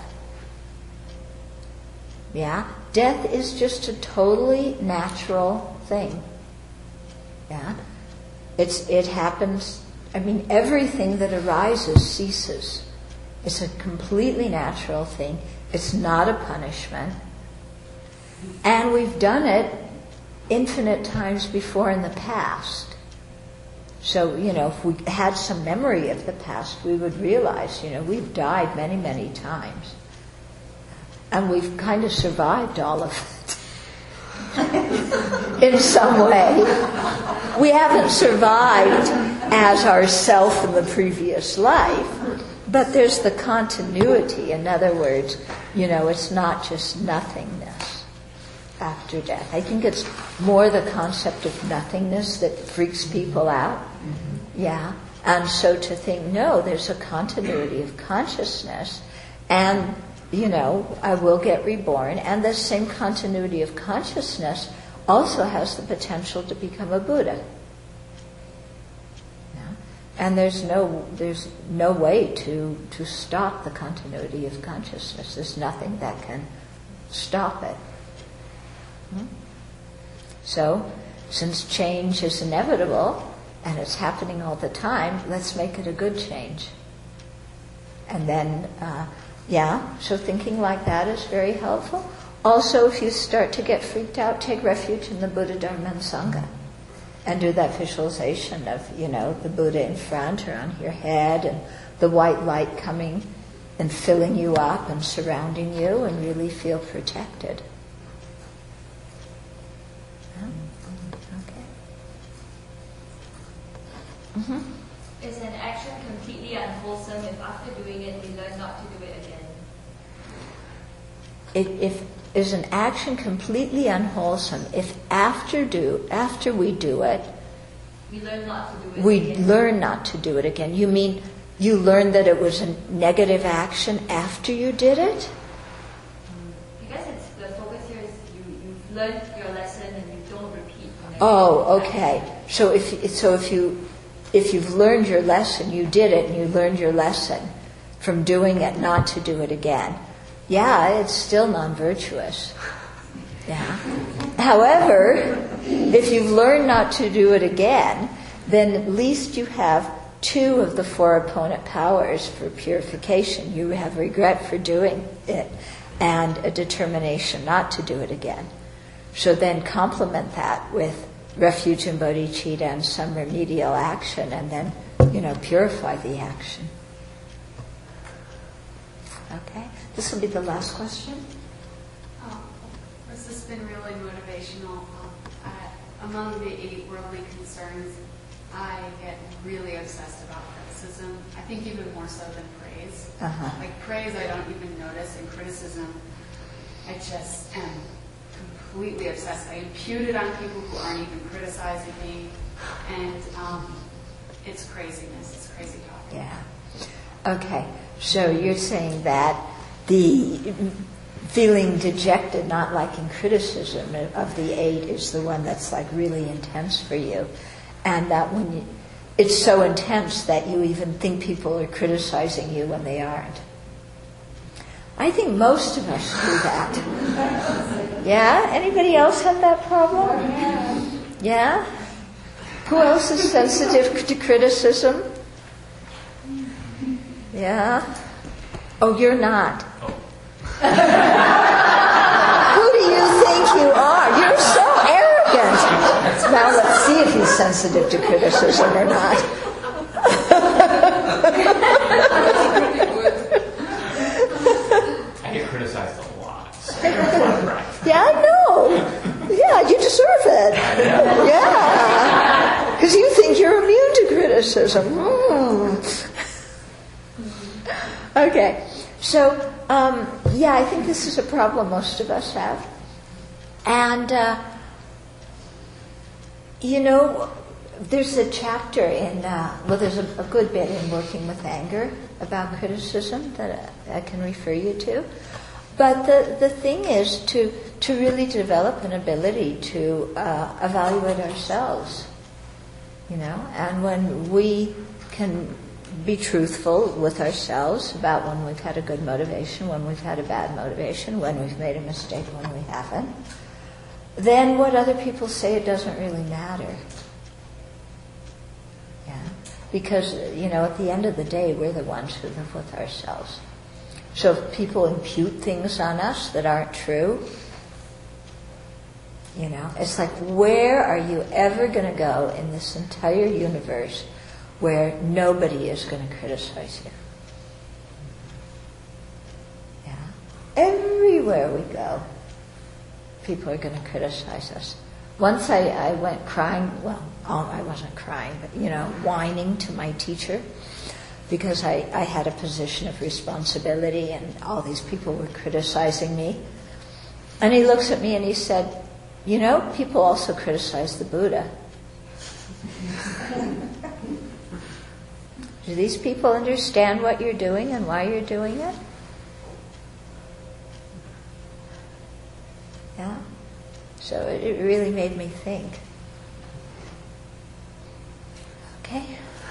Speaker 1: Yeah? Death is just a totally natural thing. Yeah? It's, it happens, I mean, everything that arises ceases. It's a completely natural thing. It's not a punishment. And we've done it infinite times before in the past. So, you know, if we had some memory of the past, we would realize, you know, we've died many, many times. And we've kind of survived all of it in some way. We haven't survived as ourself in the previous life, but there's the continuity. In other words, you know, it's not just nothingness after death. I think it's more the concept of nothingness that freaks people out. Mm-hmm. Yeah. And so to think, no, there's a continuity of consciousness, and, you know, I will get reborn, and this same continuity of consciousness also has the potential to become a Buddha. Yeah. And there's no there's no way to, to stop the continuity of consciousness. There's nothing that can stop it. Hmm? So, since change is inevitable, and it's happening all the time, let's make it a good change. And then, uh, yeah, so thinking like that is very helpful. Also, if you start to get freaked out, take refuge in the Buddha, Dharma, and Sangha. And do that visualization of, you know, the Buddha in front or on your head, and the white light coming and filling you up and surrounding you, and really feel protected. Mm-hmm.
Speaker 6: Is an action completely unwholesome if after doing it we learn not to do it again?
Speaker 1: It, if is an action completely unwholesome if after do after we do it,
Speaker 6: we learn not to do it
Speaker 1: we
Speaker 6: again?
Speaker 1: learn not to do it again. You mean you learned that it was a negative action after you did it?
Speaker 6: I guess it's the focus here is you you've learned your lesson and you don't repeat. the negative
Speaker 1: Oh,
Speaker 6: action.
Speaker 1: okay. So if so, if you if you've learned your lesson, you did it, and you learned your lesson from doing it, not to do it again. Yeah, it's still non-virtuous. Yeah. However, if you've learned not to do it again, then at least you have two of the four opponent powers for purification. You have regret for doing it and a determination not to do it again. So then complement that with refuge in bodhicitta and some remedial action, and then, you know, purify the action. Okay? This will be the last question.
Speaker 9: Um, this has been really motivational. Um, I, among the eight worldly concerns, I get really obsessed about criticism. I think even more so than praise.
Speaker 1: Uh-huh.
Speaker 9: Like praise I don't even notice, and criticism I just am completely obsessed. I impute it on people who aren't even criticizing me, and um, it's craziness. It's crazy talk.
Speaker 1: Yeah. Okay. So you're saying that the feeling dejected, not liking criticism of the eight, is the one that's like really intense for you, and that when you, it's so intense that you even think people are criticizing you when they aren't. I think most of us do that. Yeah? Anybody else have that problem? Yeah? Who else is sensitive to criticism? Yeah? Oh, you're not. Who do you think you are? You're so arrogant. Now let's see if he's sensitive to criticism or not.
Speaker 7: I get criticized a lot. So.
Speaker 1: Yeah, I know. Yeah, you deserve it. Yeah. Because you think you're immune to criticism. Mm. Okay. So, um, yeah, I think this is a problem most of us have. And, uh, you know, there's a chapter in, uh, well, there's a, a good bit in Working with Anger about criticism that I can refer you to. But the, the thing is to, to really develop an ability to uh, evaluate ourselves, you know, and when we can be truthful with ourselves about when we've had a good motivation, when we've had a bad motivation, when we've made a mistake, when we haven't, then what other people say, it doesn't really matter. Yeah, because, you know, at the end of the day, we're the ones who live with ourselves. So if people impute things on us that aren't true, you know, it's like, where are you ever going to go in this entire universe where nobody is going to criticize you? Yeah. Everywhere we go, people are going to criticize us. Once I, I went crying, well, oh, I wasn't crying, but, you know, whining to my teacher because I, I had a position of responsibility and all these people were criticizing me. And he looks at me and he said, you know, people also criticize the Buddha. Do these people understand what you're doing and why you're doing it? Yeah. So it, it really made me think. Okay.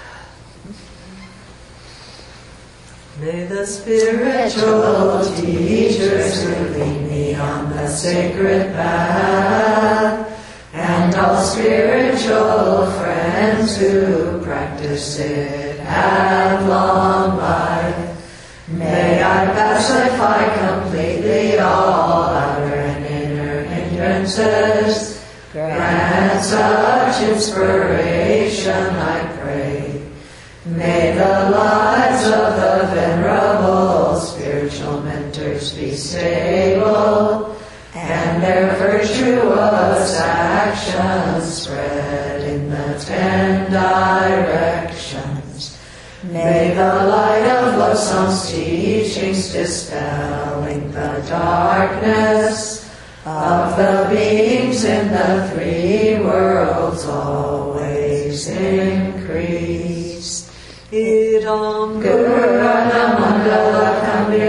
Speaker 10: May the spiritual teachers who lead me on the sacred path, and all spiritual friends who practice it, have long life. May I pacify completely all outer and inner hindrances. Grant such inspiration, I pray. May the lives of the venerable spiritual mentors be stable, and their virtuous actions spread in the ten directions. May the light of Love Song's teachings dispelling the darkness of the beings in the three worlds always increase. Idam Gurana Mandala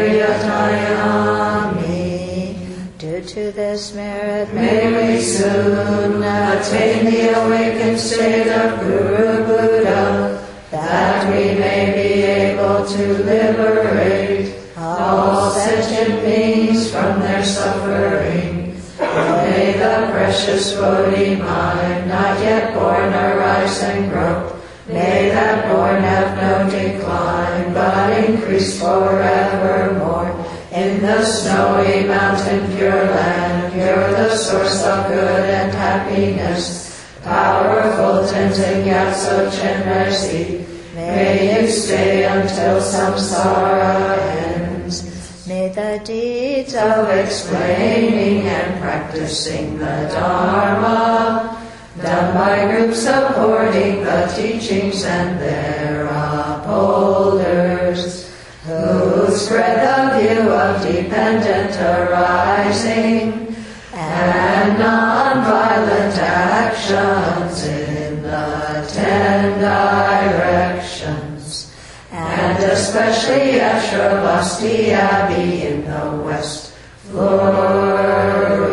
Speaker 10: Kambiryatayami.
Speaker 1: Due to this merit,
Speaker 10: may we soon attain the awakened state of Guru Buddha, that we may be able to liberate all sentient beings from their suffering. May the precious Bodhi mind, not yet born, arise and grow. May that born have no decline, but increase forevermore. In the snowy mountain pure land, you're the source of good and happiness. Powerful tensing Gyatso Chenrezig, may you stay until samsara ends.
Speaker 1: may the deeds
Speaker 10: of explaining and practicing the Dharma, done by groups supporting the teachings and their upholders, who spread the view of dependent arising and non-violent actions in the ten directions, and especially at Shravasti Abbey in the West Floor.